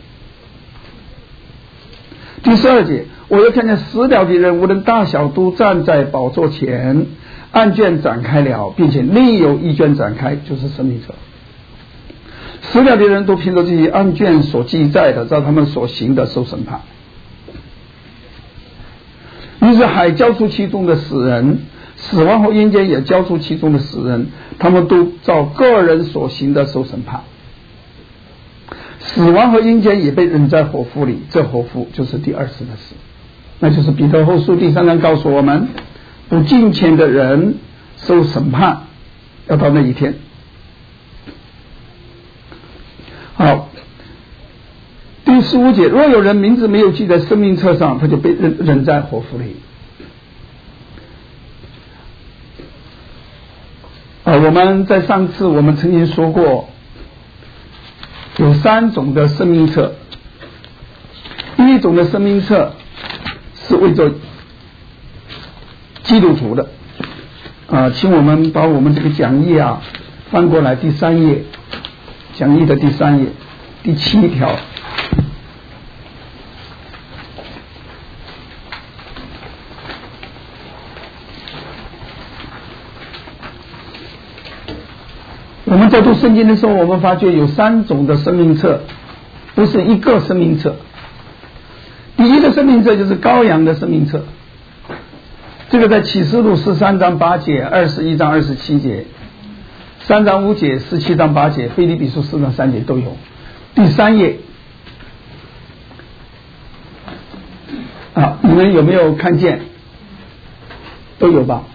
第12节，我又看见死了的人无论大小都站在宝座前，案卷展开了，并且另有一卷展开，就是生命册。死了的人都凭着这些案卷所记载的，照他们所行的受审判。于是海交出其中的死人，死亡和阴间也交出其中的死人，他们都照个人所行的受审判。死亡和阴间也被扔在火湖里，这火湖就是第二次的死，那就是彼得后书第3章告诉我们，不敬虔的人受审判，要到那一天。好，第15节，若有人名字没有记在生命册上，他就被扔在火湖里。我们在上次我们曾经说过，有3种的生命册。第一种的生命册是为着基督徒的，请我们把我们这个讲义翻过来第3页，讲义的第3页第7条。我们在读圣经的时候，我们发觉有3种的生命册，不是一个生命册。第一个生命册就是羔羊的生命册，这个在启示录13章8节、21章27节、3章5节、17章8节、腓立比书4章3节都有。第3页你们有没有看见？都有吧？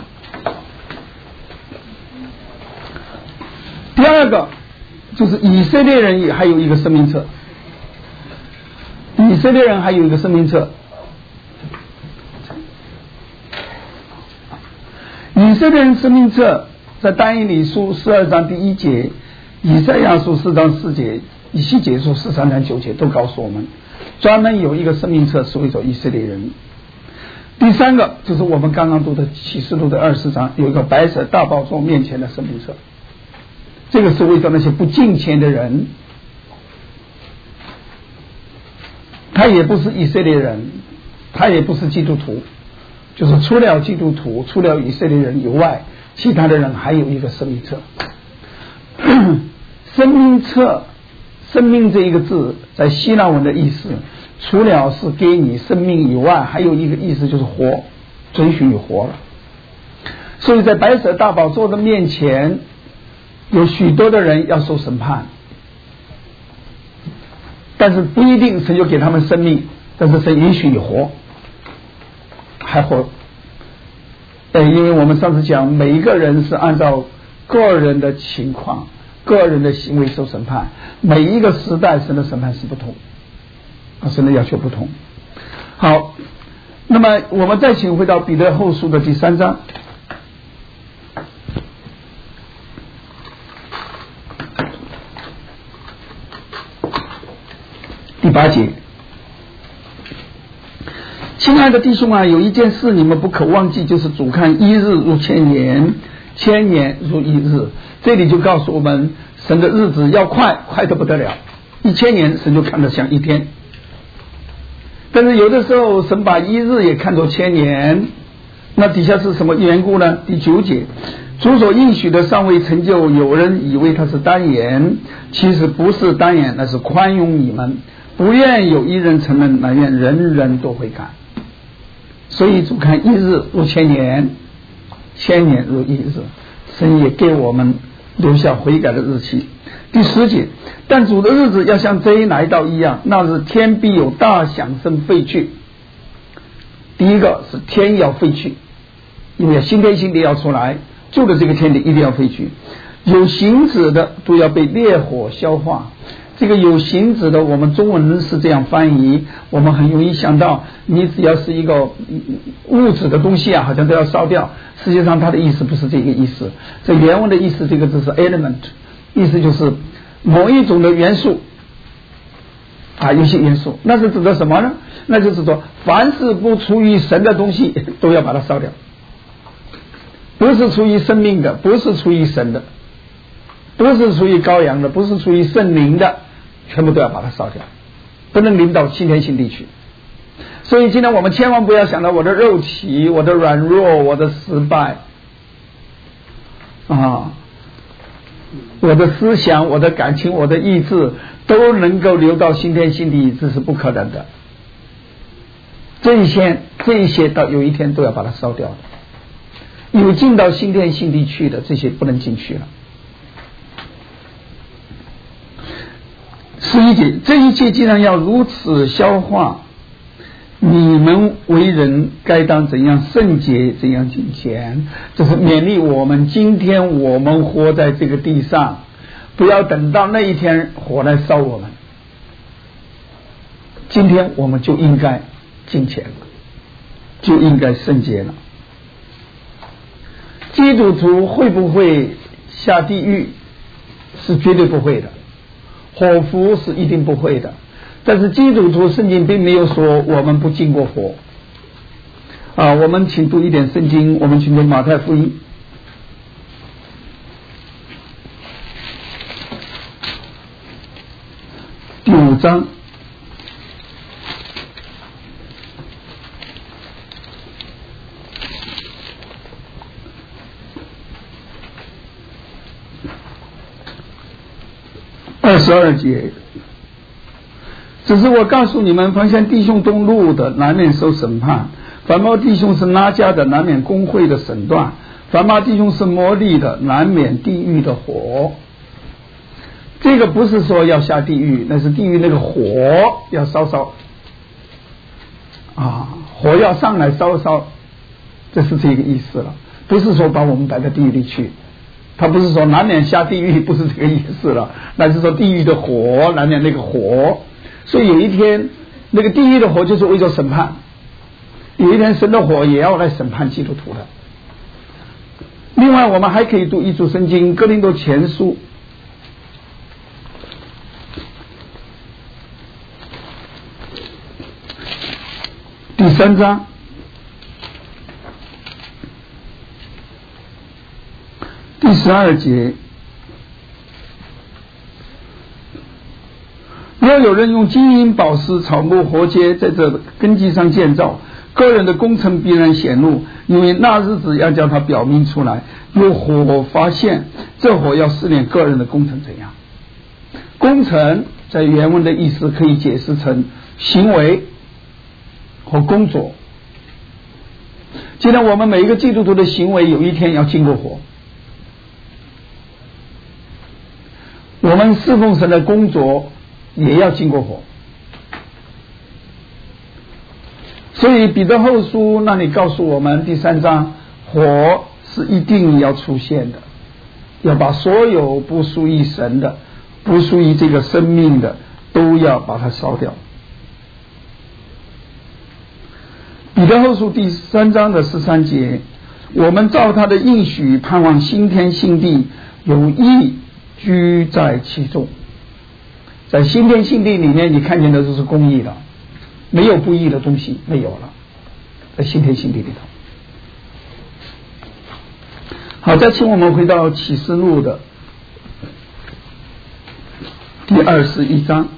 第二个就是以色列人也还有一个生命册，以色列人还有一个生命册。以色列人生命册在但以理书12章第1节、以赛亚书4章4节、以西结书13章9节都告诉我们，专门有一个生命册是为着以色列人。第三个就是我们刚刚读的启示录的24章，有一个白色大宝座面前的生命册，这个是为着那些不敬虔的人，他也不是以色列人，他也不是基督徒，就是除了基督徒、除了以色列人以外，其他的人还有一个生命册。生命册，生命这一个字在希腊文的意思除了是给你生命以外，还有一个意思就是活，准许你活了。所以在白色大宝座的面前，有许多的人要受审判，但是不一定神就给他们生命，但是神允许你活，还活。因为我们上次讲，每一个人是按照个人的情况、个人的行为受审判，每一个时代神的审判是不同，神的要求不同。好，那么我们再请回到彼得后书的第3章。第8节，亲爱的弟兄啊，有一件事你们不可忘记，就是主看一日如千年，千年如一日。这里就告诉我们，神的日子要快，快得不得了，1000年神就看得像一天。但是有的时候神把一日也看作千年，那底下是什么缘故呢？第9节，主所应许的尚未成就，有人以为他是单言，其实不是单言，那是宽容你们，不愿有一人沉沦，乃愿人人都悔改。所以主看一日如千年，千年如一日，神也给我们留下悔改的日期。第10节，但主的日子要像贼来到一样，那日天必有大响声废去。第一个是天要废去，因为新天新地要出来，旧的这个天地一定要废去，有形质的都要被烈火消化。这个有形质的，我们中文是这样翻译，我们很容易想到，你只要是一个物质的东西啊，好像都要烧掉。实际上它的意思不是这个意思，这原文的意思，这个字是 element， 意思就是某一种的元素啊，有些元素，那是指的什么呢？那就是说，凡是不出于神的东西，都要把它烧掉。不是出于生命的，不是出于神的，不是出于羔羊的，不是出于圣灵的，全部都要把它烧掉，不能临到新天新地去。所以今天我们千万不要想到我的肉体、我的软弱、我的失败啊，我的思想、我的感情、我的意志都能够留到新天新地，这是不可能的。这一些到有一天都要把它烧掉的。有进到新天新地去的，这些不能进去了。11节，这一切既然要如此消化，你们为人该当怎样圣洁，怎样敬虔。这是勉励我们，今天我们活在这个地上，不要等到那一天火来烧我们，今天我们就应该敬虔了，就应该圣洁了。基督徒会不会下地狱？是绝对不会的，火湖是一定不会的。但是基督徒圣经并没有说我们不经过火啊。我们请读一点圣经，我们请读马太福音第5章22节，只是我告诉你们，凡向弟兄动怒的，难免受审判；凡骂弟兄是拉加的，难免公会的审断；凡骂弟兄是魔力的，难免地狱的火。这个不是说要下地狱，那是地狱那个火要烧烧啊，火要上来烧烧，这是这个意思了，不是说把我们带到地狱里去。他不是说难免下地狱，不是这个意思了，那是说地狱的火，难免那个火。所以有一天那个地狱的火就是为了审判，有一天神的火也要来审判基督徒的。另外我们还可以读一组圣经，哥林多前书第3章第12节，若有人用金银宝石草木活结在这根基上建造，个人的工程必然显露，因为那日子要叫它表明出来，有火发现，这火要试炼个人的工程怎样。工程在原文的意思可以解释成行为和工作。既然我们每一个基督徒的行为有一天要经过火，我们侍奉神的工作也要经过火。所以彼得后书那里告诉我们第3章，火是一定要出现的，要把所有不属于神的、不属于这个生命的都要把它烧掉。彼得后书第3章的13节，我们照他的应许盼望新天新地，有义居在其中。在新天新地里面，你看见的就是公义了，没有不义的东西，没有了，在新天新地里头。好，再请我们回到启示录的第21章。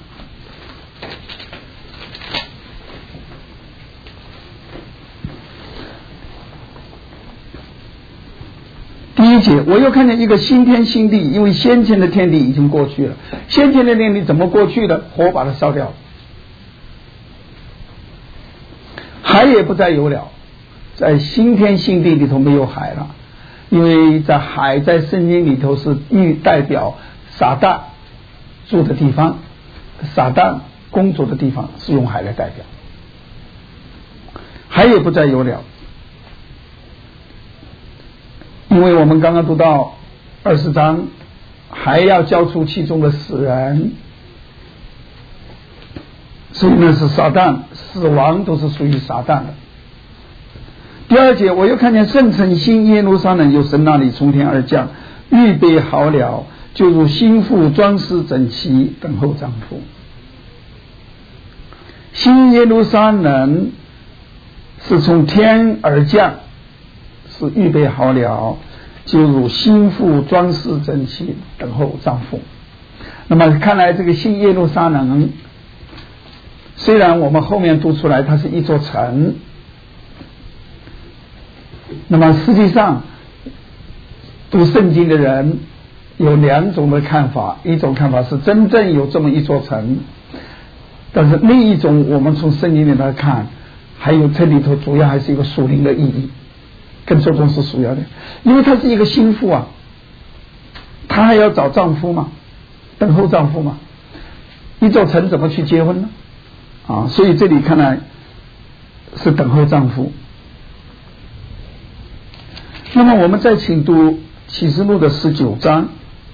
第1节，我又看见一个新天新地，因为先前的天地已经过去了。先前的天地怎么过去的？火把它烧掉了，海也不再有了。在新天新地里头没有海了，因为在海在圣经里头是代表撒旦住的地方，撒旦工作的地方是用海来代表。海也不再有了，因为我们刚刚读到20章，还要交出其中的死人，所以呢是撒旦，死亡都是属于撒旦的。第2节，我又看见圣城新耶路撒冷由神那里从天而降，预备好了，就如新妇装饰整齐，等候丈夫。新耶路撒冷是从天而降，是预备好了，就如新妇装饰整齐，等候丈夫。那么看来这个新耶路撒冷，虽然我们后面读出来它是一座城，那么实际上读圣经的人有2种的看法，一种看法是真正有这么一座城，但是另一种我们从圣经里来看，还有这里头主要还是一个属灵的意义，更注重是属灵的，因为她是一个新妇啊，她还要找丈夫嘛，等候丈夫嘛，一座城怎么去结婚呢？所以这里看来是等候丈夫。那么我们再请读启示录的19章。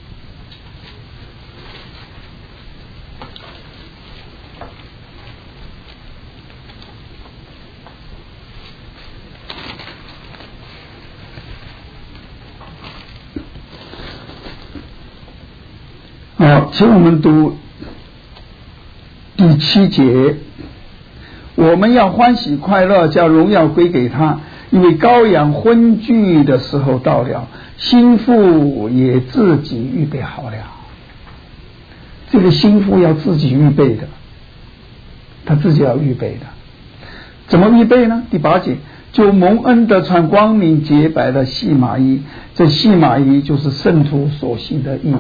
好，请我们读第7节，我们要欢喜快乐，将荣耀归给他，因为羔羊婚聚的时候到了，新妇也自己预备好了。这个新妇要自己预备的，她自己要预备的。怎么预备呢？第8节，就蒙恩的穿光明洁白的细麻衣，这细麻衣就是圣徒所行的义。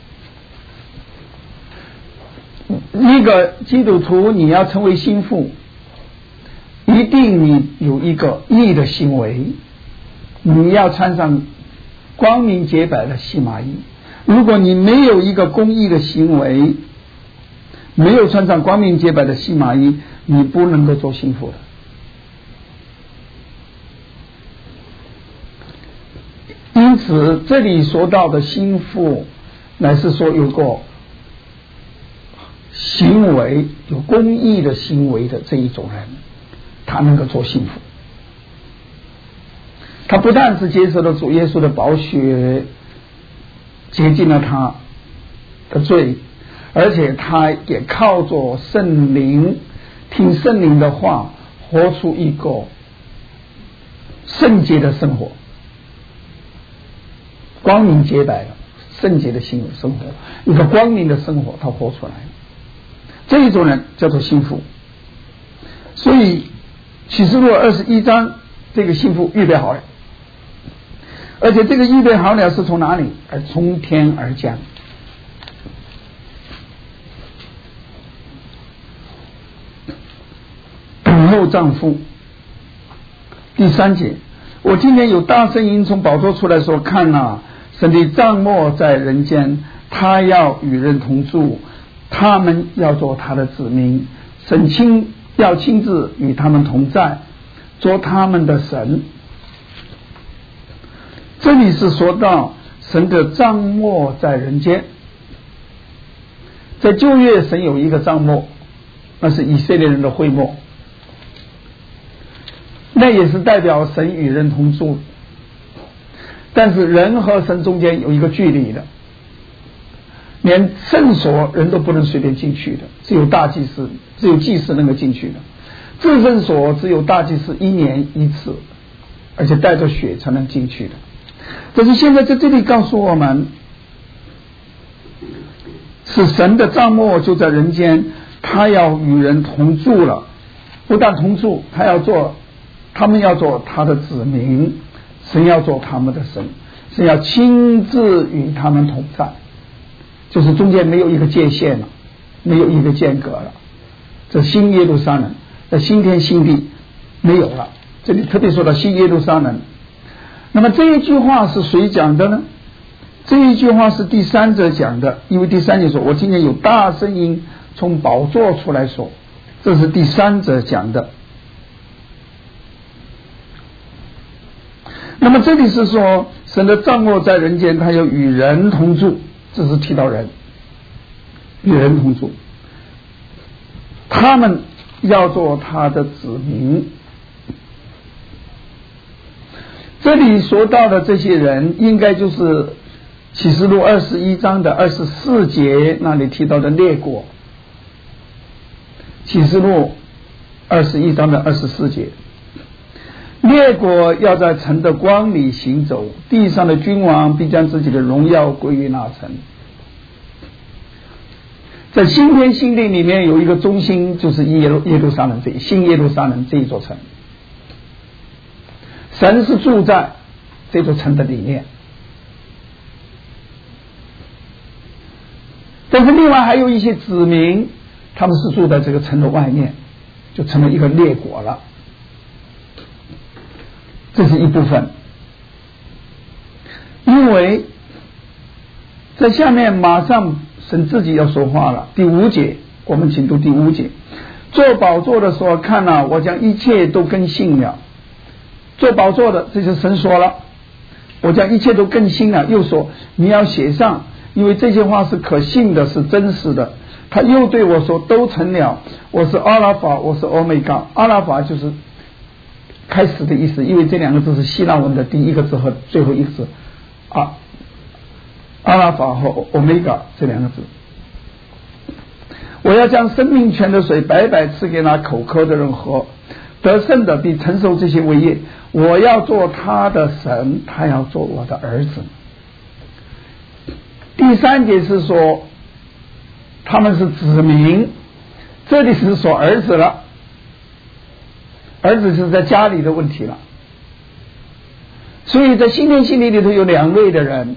一个基督徒你要成为新妇，一定你有一个义的行为，你要穿上光明洁白的细麻衣。如果你没有一个公义的行为，没有穿上光明洁白的细麻衣，你不能够做新妇的。因此这里说到的新妇乃是说有个行为，有公义的行为的这一种人，他能够做幸福。他不但是接受了主耶稣的宝血洁净了他的罪，而且他也靠着圣灵，听圣灵的话，活出一个圣洁的生活，光明洁白的圣洁的生活，一个光明的生活他活出来了。这一种人叫做幸福。所以启示录21章这个幸福预备好了，而且这个预备好了是从哪里？从天而降。 等候丈夫。第3节，我听见有大声音从宝座出来说，看啊，神的帐幕在人间，他要与人同住，他们要做他的子民，神要亲自与他们同在，做他们的神。这里是说到神的帐幕在人间。在旧约神有一个帐幕，那是以色列人的会幕，那也是代表神与人同住，但是人和神中间有一个距离的，连圣所人都不能随便进去的，只有大祭司，只有祭司能够进去的。至圣所只有大祭司1年1次，而且带着血才能进去的。但是现在在这里告诉我们，是神的帐幕就在人间，他要与人同住了，不但同住，他们要做他的子民，神要做他们的神，神要亲自与他们同在，就是中间没有一个界限了，没有一个间隔了。这新耶路撒冷，在新天新地没有了，这里特别说到新耶路撒冷。那么这一句话是谁讲的呢？这一句话是第3者讲的，因为第3节说，我今天有大声音从宝座出来说，这是第3者讲的。那么这里是说神的帐幕在人间，他要与人同住，这是提到人，与人同住，他们要做他的子民。这里说到的这些人应该就是启示录21章的24节那里提到的列国。启示录21章的24节，列国要在城的光里行走，地上的君王必将自己的荣耀归于那城。在新天新地里面有一个中心，就是耶路撒冷，新耶路撒冷这一座城，神是住在这座城的里面。但是另外还有一些子民，他们是住在这个城的外面，就成了一个列国了，这是一部分。因为在下面马上神自己要说话了。第5节，我们请读第5节，做宝座的说，看啊，我将一切都更新了。做宝座的，这就是神说了，我将一切都更新了。又说你要写上，因为这些话是可信的，是真实的。他又对我说，都成了，我是阿拉法，我是欧米伽。阿拉法就是开始的意思，因为这2个字是希腊文的第一个字和最后一个字，阿拉法和欧米伽这2个字。我要将生命泉的水白白赐给那口渴的人喝，得胜的必承受这些为业。我要做他的神，他要做我的儿子。第3节是说他们是子民，这里是说儿子了，儿子是在家里的问题了。所以在新天新地里头有2类的人，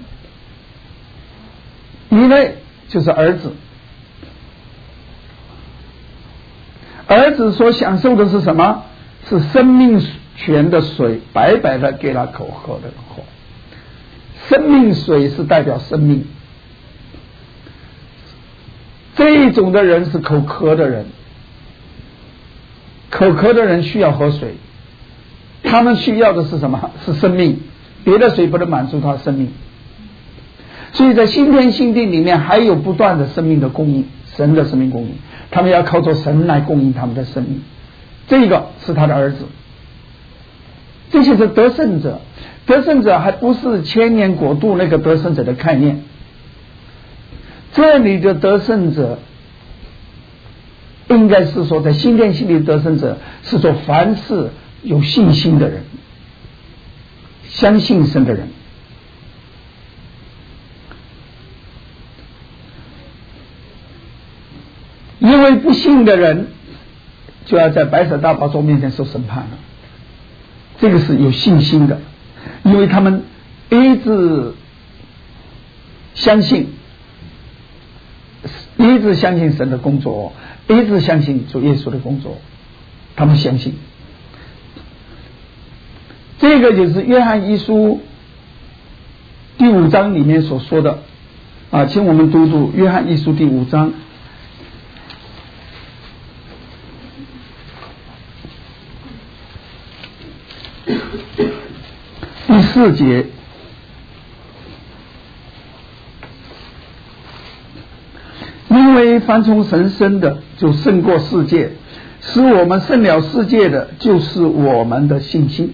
一类就是儿子，儿子所享受的是什么？是生命泉的水，白白的给他口喝的喝。生命水是代表生命，这一种的人是口渴的人，口渴的人需要喝水，他们需要的是什么？是生命，别的水不能满足他生命。所以在新天新地里面还有不断的生命的供应，神的生命供应，他们要靠着神来供应他们的生命。这个是他的儿子，这些是得胜者。得胜者还不是千年国度那个得胜者的概念，这里的得胜者应该是说在新天新地的得胜者是说凡是有信心的人，相信神的人。因为不信的人就要在白色大宝座面前受审判了，这个是有信心的，因为他们一直相信神的工作，一直相信主耶稣的工作， 他们相信。这个就是约翰一书第5章里面所说的啊，请我们读读约翰一书第5章第4节。因为凡从神生的就胜过世界，使我们胜了世界的就是我们的信心。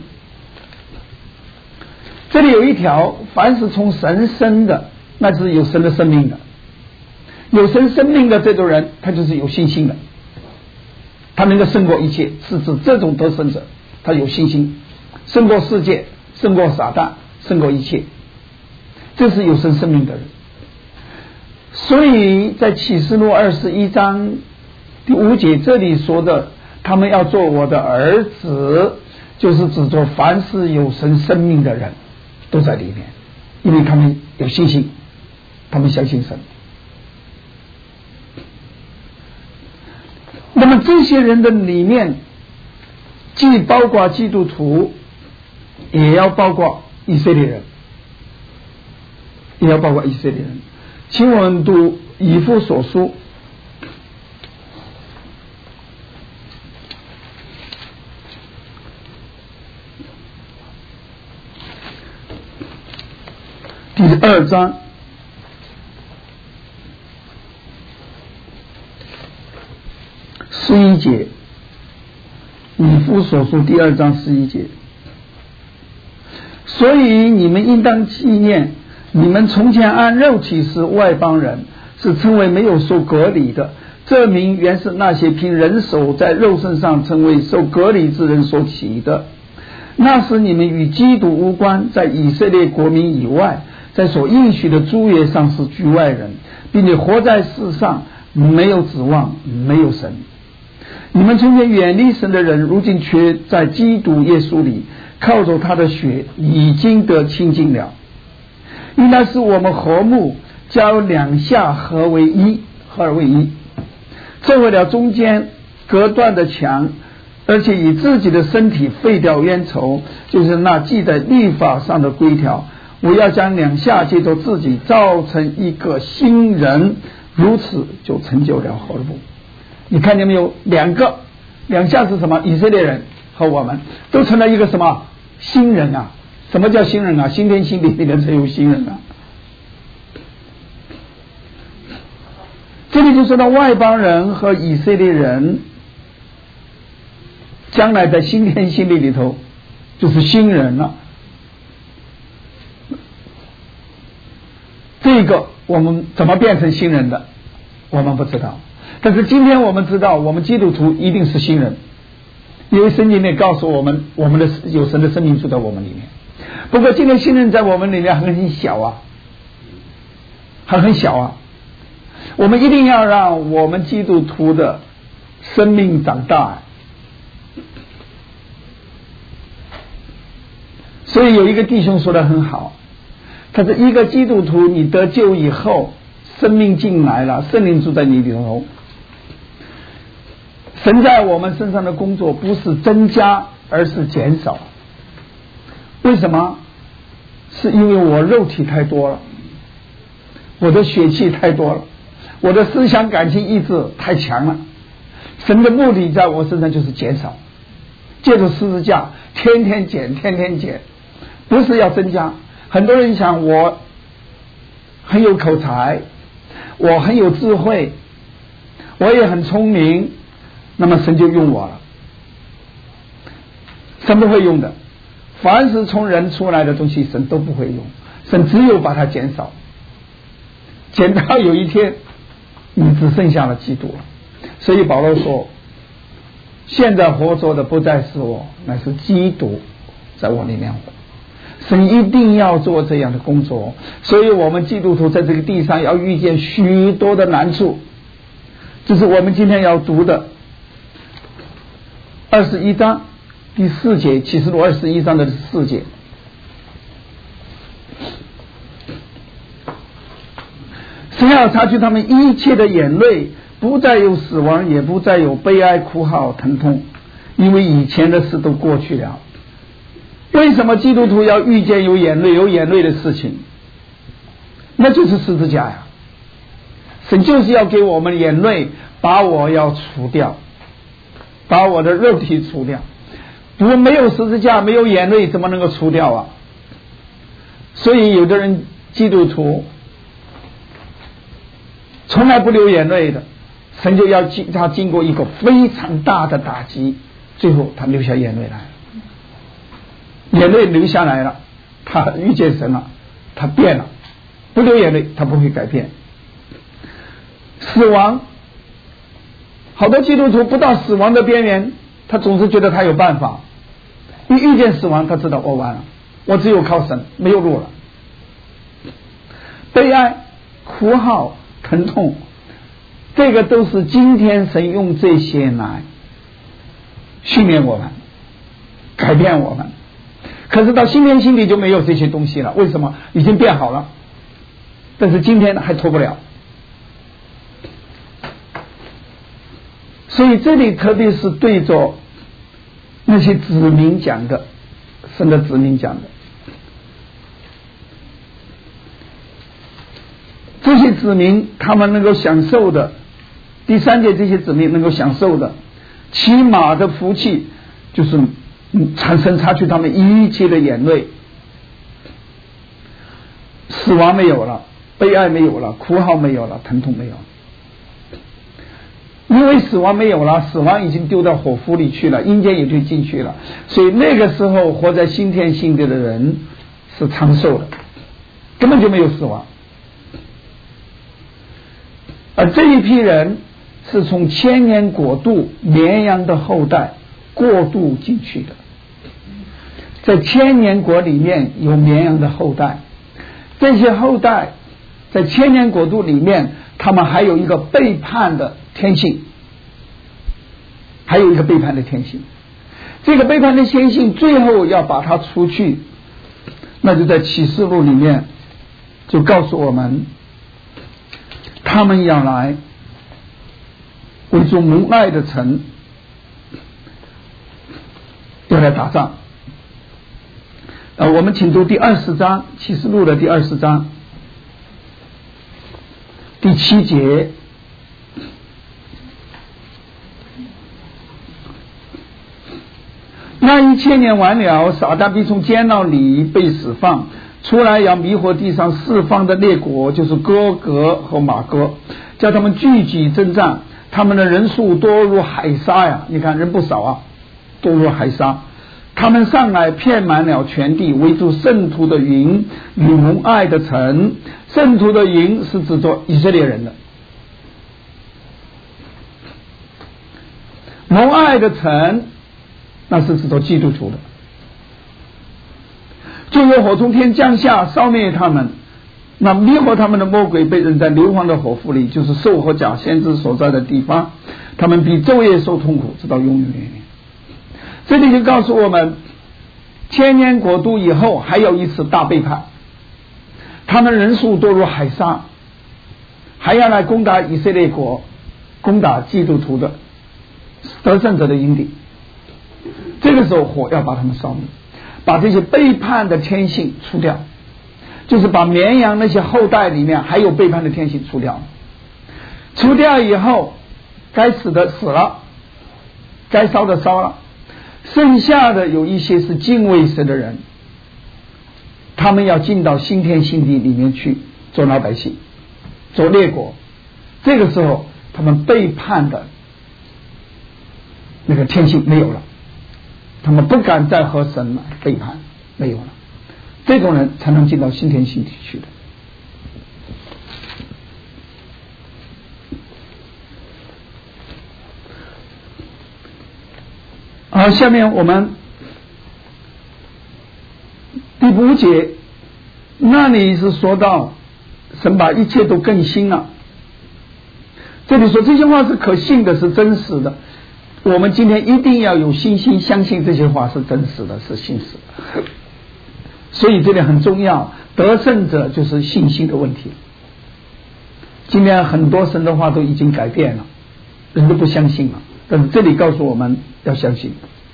这里有一条，凡是从神生的，那就是有神的生命的。有神生命的这种人，他就是有信心的，他能够胜过一切，是指这种得胜者，他有信心，胜过世界，胜过撒旦，胜过一切，这是有神生命的人。所以在启示录21章第5节这里说的，他们要做我的儿子，就是指着凡是有神生命的人都在里面，因为他们有信心，他们相信神。那么这些人的里面，既包括基督徒，也要包括以色列人，也要包括以色列人。请我们读以弗所书第2章11节，以弗所书第2章11节。所以你们应当纪念，你们从前按肉体是外邦人，是称为没有受割礼的，这名原是那些凭人手在肉身上成为受割礼之人所起的。那时你们与基督无关，在以色列国民以外，在所应许的诸约上是局外人，并且活在世上没有指望，没有神。你们从前远离神的人，如今却在基督耶稣里靠着他的血已经得清净了。应当是我们和睦，将两下合为一，合而为一，成为了中间隔断的墙，而且以自己的身体废掉冤仇，就是那记在律法上的规条。我要将两下借着自己造成一个新人，如此就成就了和睦。你看见没有？两下是什么？以色列人和我们都成了一个什么新人啊？什么叫新人啊？新天新地里面才有新人啊。这里就说到外邦人和以色列人将来在新天新地里头就是新人了。这个我们怎么变成新人的我们不知道，但是今天我们知道我们基督徒一定是新人，因为圣经里面告诉我们，我们的有神的生命住在我们里面。不过今天新人在我们里面很小啊，很小啊。我们一定要让我们基督徒的生命长大。所以有一个弟兄说得很好，他说一个基督徒你得救以后，生命进来了，圣灵住在你里头，神在我们身上的工作不是增加而是减少。为什么？是因为我肉体太多了，我的血气太多了，我的思想感情意志太强了。神的目的在我身上就是减少，借着十字架天天减，不是要增加。很多人想我很有口才，我很有智慧，我也很聪明，那么神就用我了。神不会用的，凡是从人出来的东西神都不会用，神只有把它减少，减到有一天你只剩下了基督了。所以保罗说，现在活着的不再是我，乃是基督在我里面活。神一定要做这样的工作，所以我们基督徒在这个地上要遇见许多的难处。这是我们今天要读的21章第4节，启示录21章的4节。神要擦去他们一切的眼泪，不再有死亡，也不再有悲哀、哭号、疼痛， 因为以前的事都过去了。为什么基督徒要遇见有眼泪的事情？那就是十字架呀！神就是要给我们眼泪，把我要除掉，把我的肉体除掉。如果没有十字架，没有眼泪，怎么能够除掉啊？所以有的人基督徒从来不流眼泪的，神就要他经过一个非常大的打击，最后他流下眼泪来了。眼泪流下来了，他遇见神了，他变了。不流眼泪他不会改变。死亡，好多基督徒不到死亡的边缘，他总是觉得他有办法。一遇见死亡，他知道我完了，我只有靠神，没有路了。悲哀、哭号、疼痛，这个都是今天神用这些来训练我们，改变我们。可是到新天新地就没有这些东西了，为什么？已经变好了，但是今天还脱不了。所以这里特别是对着那些子民讲的，神的子民讲的，这些子民他们能够享受的，第三节这些子民能够享受的起码的福气，就是产生擦去他们一切的眼泪，死亡没有了，悲哀没有了，哭号没有了，疼痛没有了。因为死亡没有了，死亡已经丢到火湖里去了，阴间也就进去了，所以那个时候活在新天新地的人是长寿的，根本就没有死亡。而这一批人是从千年国度绵羊的后代过渡进去的，在千年国里面有绵羊的后代，这些后代在千年国度里面，他们还有一个背叛的天性，还有一个背叛的天性。这个背叛的天性最后要把它除去，那就在启示录里面就告诉我们，他们要来为主蒙爱的城要来打仗。我们请读第20章，启示录的第20章第7节。那1000年完了，撒旦必从监牢里被释放出来，要迷惑地上四方的列国，就是哥格和马哥，叫他们聚集征战，他们的人数多如海沙呀！你看人不少啊，多如海沙。他们上来遍满了全地，围住圣徒的营与蒙爱的城。圣徒的营是指着以色列人的，蒙爱的城那是指着基督徒的。就有火从天降下，烧灭他们，那迷惑他们的魔鬼被扔在硫磺的火湖里，就是兽和假先知所在的地方，他们比昼夜受痛苦，直到永永远远。这里就告诉我们，千年国度以后还有一次大背叛，他们人数多如海沙，还要来攻打以色列国，攻打基督徒的得胜者的营地。这个时候火要把他们烧灭，把这些背叛的天性除掉，就是把绵羊那些后代里面还有背叛的天性除掉。除掉以后，该死的死了，该烧的烧了，剩下的有一些是敬畏神的人，他们要进到新天新地里面去做老百姓，做列国。这个时候他们背叛的那个天性没有了，他们不敢再和神来背叛，没有了，这种人才能进到新天新地去的。好，下面我们第5节，那里是说到神把一切都更新了。这里说这些话是可信的，是真实的。我们今天一定要有信心，相信这些话是真实的，是信实的。所以这里很重要，得胜者就是信心的问题。今天很多神的话都已经改变了，人都不相信了， 但是这里告诉我们要相信。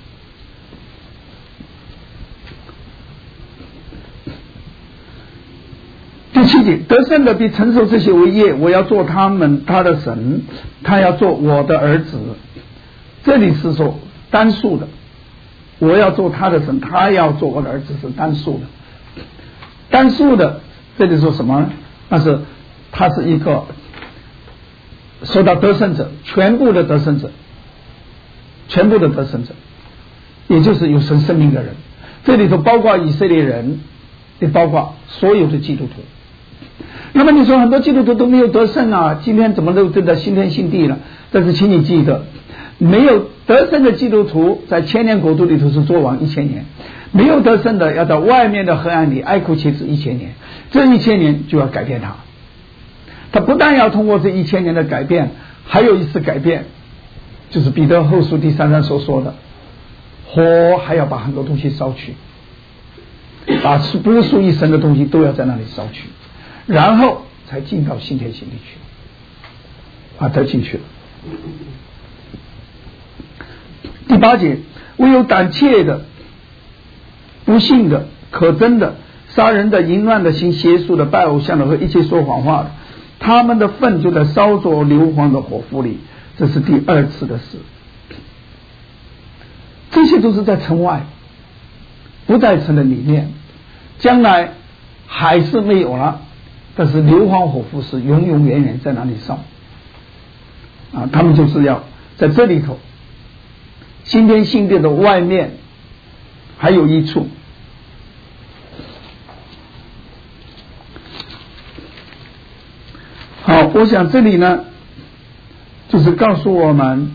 第7节，得胜的必承受这些为业，我要做他的神，他要做我的儿子。这里是说单数的，我要做他的神，他要做我的儿子，是单数的。单数的这里说什么呢？他是一个说到得胜者，全部的得胜者，全部的得胜者，也就是有神生命的人。这里头包括以色列人，也包括所有的基督徒。那么你说很多基督徒都没有得胜啊，今天怎么都在新天新地了？但是请你记得，没有得胜的基督徒在千年国度里头是作王1000年，没有得胜的要到外面的黑暗里哀哭切齿1000年，这1000年就要改变他。他不但要通过这1000年的改变，还有一次改变，就是彼得后书第3章所说的，火还要把很多东西烧去，把不属于神的东西都要在那里烧去，然后才进到新天新地去，才进去了。第8节，唯有胆怯的、不信的、可憎的、杀人的、淫乱的、行邪术的、拜偶像的和一切说谎话的，他们的粪就在烧着硫磺的火湖里。这是第2次的事。这些都是在城外，不在城的里面，将来还是没有了，但是硫磺火湖是永永远远在那里烧他们就是要在这里头新天新地的外面还有一处。好，我想这里呢就是告诉我们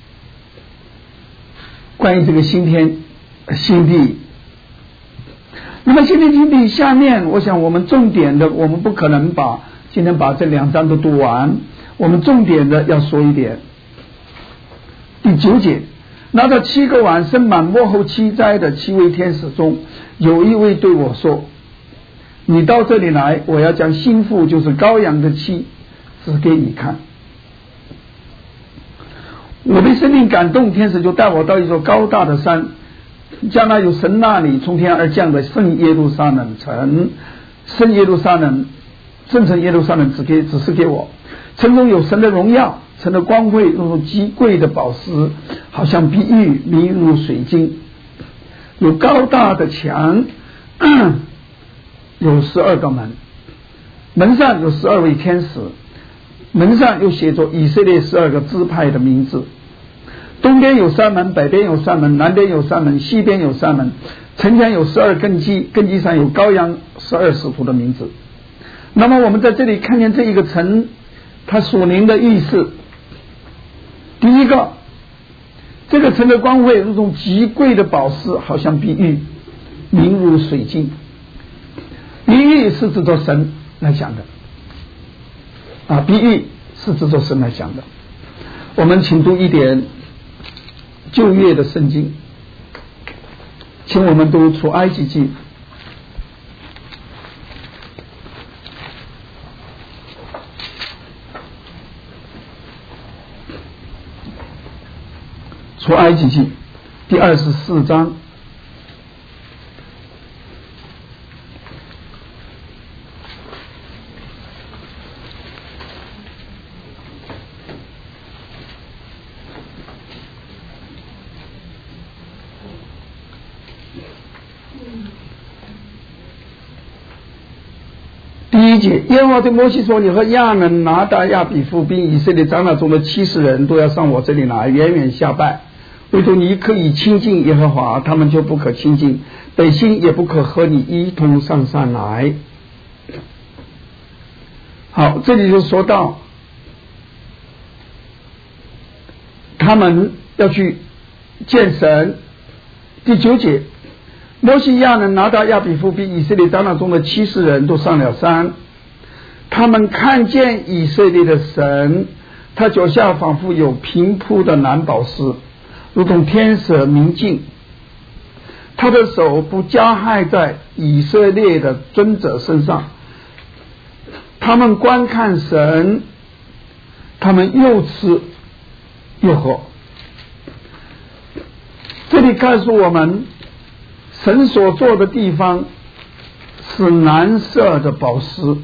关于这个新天新地。那么新天新地下面，我想我们重点的，我们不可能今天把这2章都读完，我们重点的要说一点。第9节，拿着7个碗盛满末后7灾的7位天使中，有一位对我说，你到这里来，我要将新妇，就是羔羊的妻指给你看。我被生命感动，天使就带我到一座高大的山，将那有神那里从天而降的圣耶路撒冷城，圣耶路撒冷圣城耶路撒冷指示给我。城中有神的荣耀，城的光辉如同极贵的宝石，好像碧玉明如水晶。有高大的墙，有12个门，门上有12位天使，门上又写着以色列12个支派的名字。东边有3门，北边有3门，南边有3门，西边有3门。城墙有12根基，根基上有羔羊12使徒的名字。那么我们在这里看见这一个城，它属灵的意思。第一个，这个城的光辉如同极贵的宝石，好像碧玉明如水晶。碧玉是指着神来讲的碧玉是指着神来讲的。我们请读一点旧约的圣经，请我们读出埃及记第24章第1节，耶和华对摩西说，你和亚伦、拿达、亚比夫并以色列长老中的70人都要上我这里来，远远下拜，唯独你可以亲近耶和华，他们就不可亲近，百姓也不可和你一同上山来。好，这里就说到他们要去见神。第9节，摩西、亚伦、拿达、亚比夫并以色列长老中的70人都上了山，他们看见以色列的神，他脚下仿佛有平铺的蓝宝石，如同天色明镜，他的手不加害在以色列的尊者身上。他们观看神，他们又吃又喝， 这里告诉我们，神所做的地方是蓝色的宝石，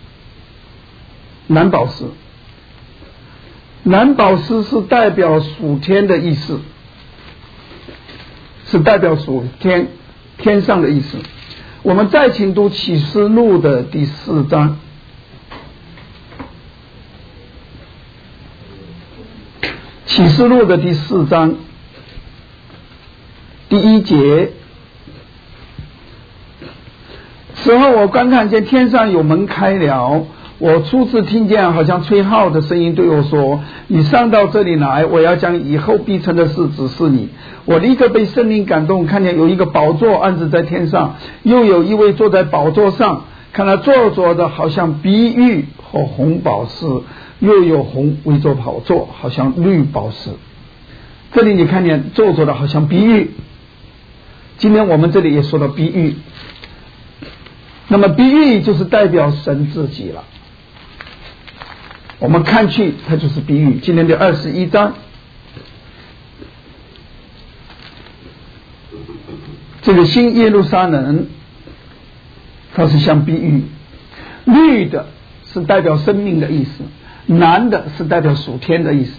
蓝宝石。蓝宝石是代表属天的意思，是代表属天上的意思。我们再请读启示录的第4章。启示录的第4章第1节，此后我观看见天上有门开了，我初次听见好像吹号的声音对我说，你上到这里来，我要将以后必成的事指示你。我立刻被圣灵感动，看见有一个宝座安置在天上，又有一位坐在宝座上，看他坐着的好像碧玉和红宝石，又有红围着宝座，好像绿宝石。这里你看见坐着的好像碧玉，今天我们这里也说到碧玉，那么碧玉就是代表神自己了，我们看去它就是碧玉。今天的21章，这个新耶路撒冷它是像碧玉，绿的是代表生命的意思，蓝的是代表属天的意思，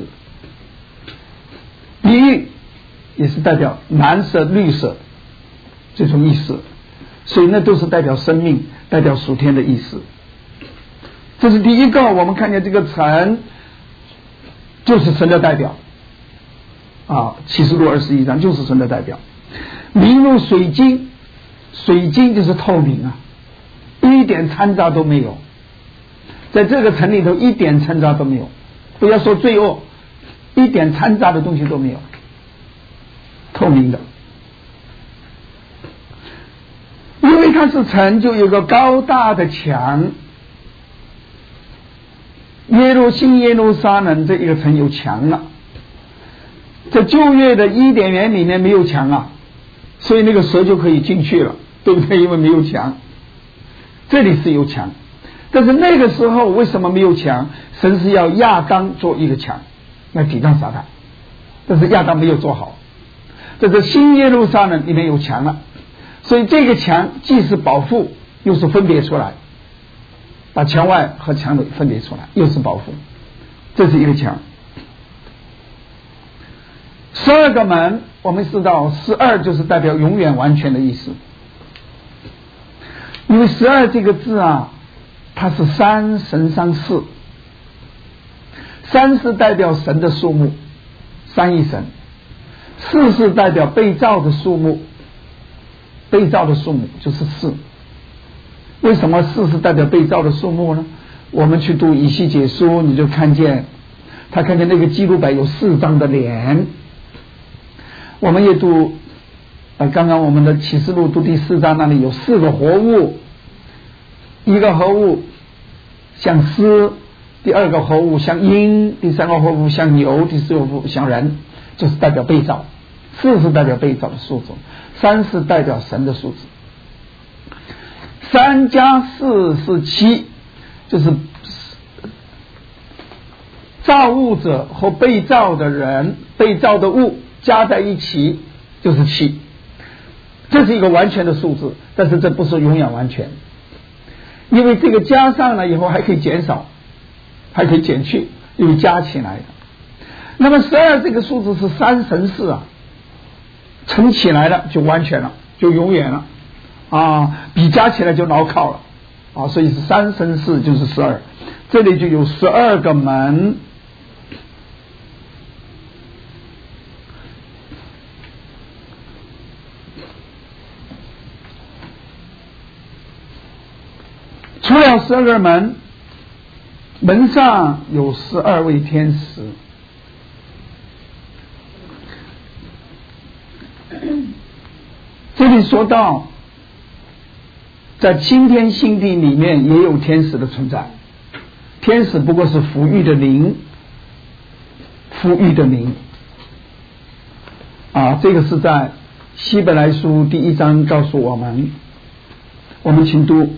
碧玉也是代表蓝色绿色这种意思，所以那都是代表生命，代表属天的意思。这是第一个，我们看见这个城就是神的代表啊，启示录21章就是神的代表。明如水晶，水晶就是透明啊，一点掺杂都没有，在这个城里头一点掺杂都没有，不要说罪恶，一点掺杂的东西都没有，透明的。因为它是城，就有个高大的墙。新耶路撒冷这一个城有墙了，在旧约的伊甸园里面没有墙啊，所以那个蛇就可以进去了，对不对？因为没有墙。这里是有墙，但是那个时候为什么没有墙？神是要亚当做一个墙来抵挡撒旦，但是亚当没有做好。在这新耶路撒冷里面有墙了，所以这个墙既是保护又是分别出来，把墙外和墙内分别出来，又是保护，这是一个墙。12个门，我们知道12就是代表永远完全的意思，因为12这个字啊，它是3神3世，3是代表神的数目，三一神，4是代表被造的数目，被造的数目就是4。为什么4是代表被造的数目呢？我们去读以西结书，你就看见他看见那个基路伯有4张的脸。我们也读刚刚我们的启示录读第4章，那里有4个活物，一个活物像狮，第2个活物像鹰，第3个活物像牛，第4个活物像人，就是代表被造。4是代表被造的数字，3是代表神的数字。3加4是7，就是造物者和被造的人、被造的物加在一起就是7，这是一个完全的数字，但是这不是永远完全，因为这个加上了以后还可以减少，还可以减去，因为加起来的。那么12这个数字是3神4啊，乘起来了就完全了，就永远了啊，比加起来就牢靠了啊，所以是3神4就是12，这里就有12个门。除了12个门，门上有12位天使。这里说到在新天新地里面也有天使的存在，天使不过是抚育的灵，抚育的灵啊，这个是在希伯来书第1章告诉我们。我们请读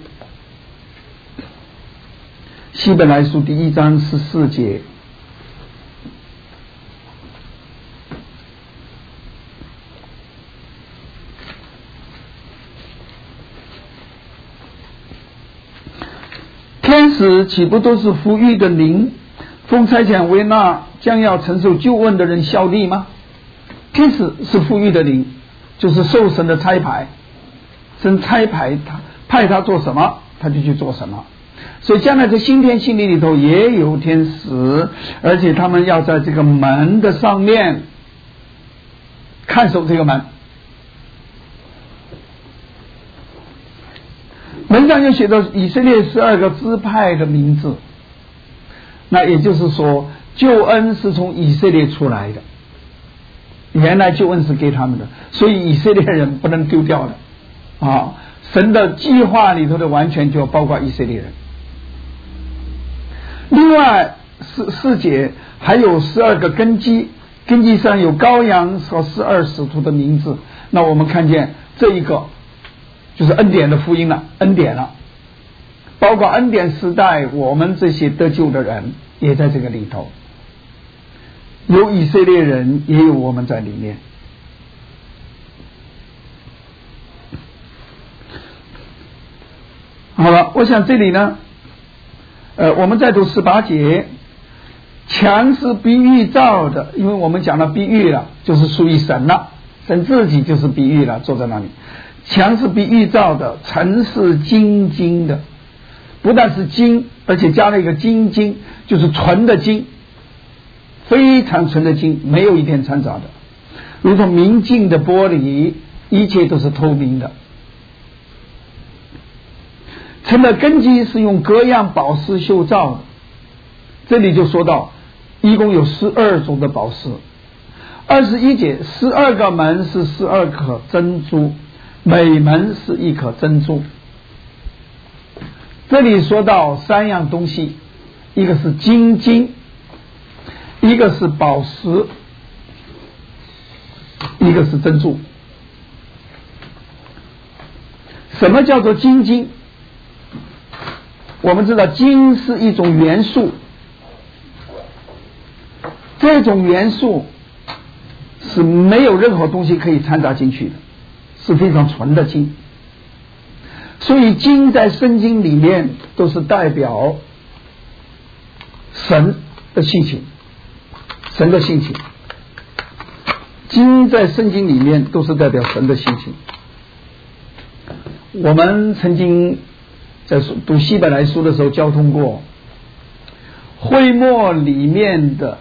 希伯来书第1章14节。 使岂不都是服役的灵，奉差遣为那将要承受救恩的人效力吗？天使是服役的灵，就是受神的差派，神差派他，派他做什么他就去做什么。所以将来在新天新地里头也有天使，而且他们要在这个门的上面看守这个门，门上就写到以色列12个支派的名字，那也就是说救恩是从以色列出来的，原来救恩是给他们的，所以以色列人不能丢掉的啊！神的计划里头的完全就包括以色列人。另外四节还有12个根基，根基上有羔羊和12使徒的名字。那我们看见这一个就是恩典的福音了，恩典了，包括恩典时代我们这些得救的人也在这个里头，有以色列人也有我们在里面。好了，我想这里呢我们再读18节，墙是比喻造的，因为我们讲了比喻了，就是属于神了，神自己就是比喻了，坐在那里。墙是比喻造的，城是精金的，不但是金，而且加了一个金金，就是纯的金，非常纯的金，没有一点掺杂的，如同明镜的玻璃，一切都是透明的。城的根基是用各样宝石修造的，这里就说到一共有12种的宝石。21节12个门是12颗珍珠，每门是1颗珍珠。这里说到3样东西，一个是金晶，一个是宝石，一个是珍珠。什么叫做金晶？我们知道金是一种元素，这种元素是没有任何东西可以掺杂进去的，是非常纯的金。所以金在圣经里面都是代表神的性情，神的性情。金在圣经里面都是代表神的性情。我们曾经在读希伯来书的时候交通过，会幕里面的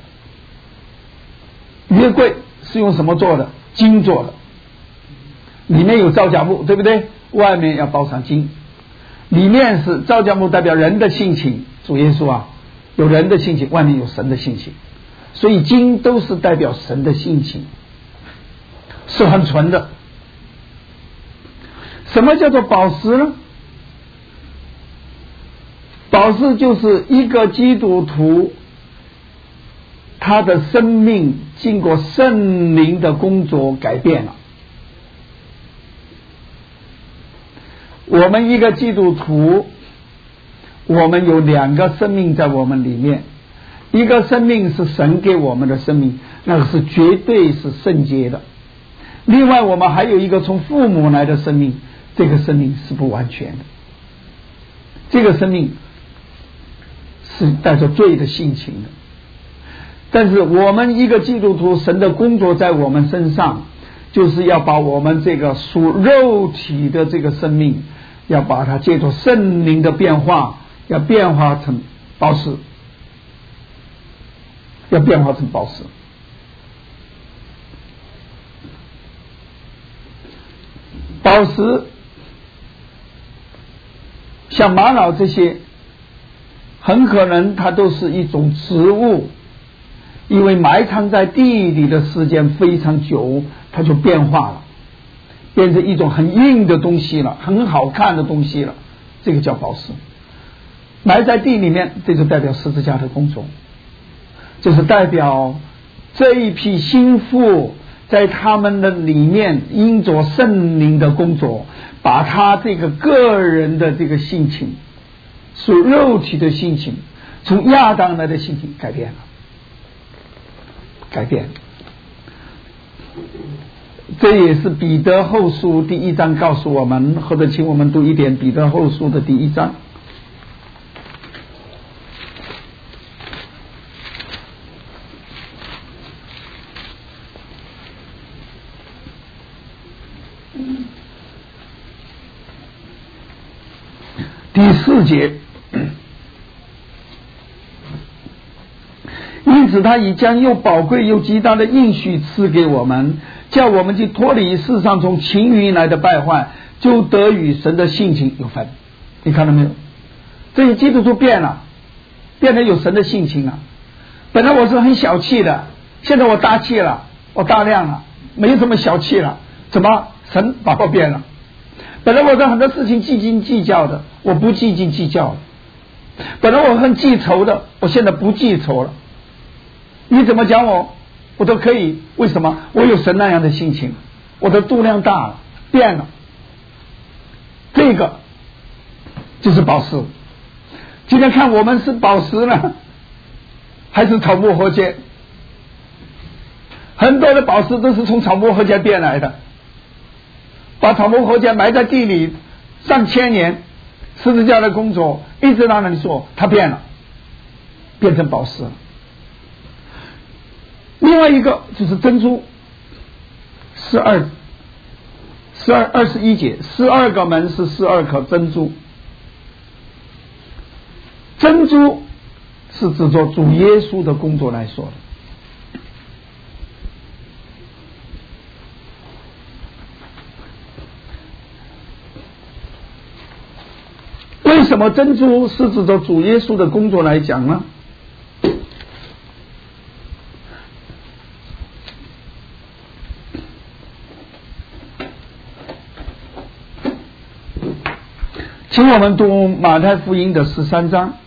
约柜是用什么做的？金做的，里面有皂荚木，对不对？外面要包上金，里面是皂荚木代表人的性情，主耶稣啊，有人的性情，外面有神的性情，所以金都是代表神的性情，是很纯的。什么叫做宝石呢？宝石就是一个基督徒他的生命经过圣灵的工作改变了。我们一个基督徒，我们有2个生命在我们里面，一个生命是神给我们的生命，那个是绝对是圣洁的。另外我们还有一个从父母来的生命，这个生命是不完全的，这个生命是带着罪的性情的。但是我们一个基督徒，神的工作在我们身上，就是要把我们这个属肉体的这个生命，要把它借助圣灵的变化，要变化成宝石，要变化成宝石。宝石像玛瑙这些，很可能它都是一种植物，因为埋藏在地里的时间非常久，它就变化了，变成一种很硬的东西了，很好看的东西了，这个叫宝石。埋在地里面，这就代表十字架的工作，就是代表这一批心腹在他们的里面因着圣灵的工作，把他这个个人的这个性情，属肉体的性情，从亚当来的性情改变了，改变。这也是彼得后书第1章告诉我们，或者请我们读一点彼得后书的第1章。 第4节，因此他已将又宝贵又极大的应许赐给我们，叫我们去脱离世上从情欲来的败坏，就得与神的性情有分。你看到没有？这些基督徒变了，变得有神的性情了。本来我是很小气的，现在我大气了，我大量了，没有这么小气了。怎么？神把我变了。本来我对很多事情斤斤计较的，我不斤斤计较了。本来我很记仇的，我现在不记仇了。你怎么讲我都可以。为什么？我有神那样的性情，我的度量大了，变了。这个就是宝石。今天看我们是宝石呢，还是草木合秸？很多的宝石都是从草木合秸变来的，把草木合秸埋在地里上千年，十字架的工作一直让人说它变了，变成宝石了。另外一个就是珍珠，21节，12个门是12颗珍珠。珍珠是指着主耶稣的工作来说的。为什么珍珠是指着主耶稣的工作来讲呢？请我们读马太福音的13章。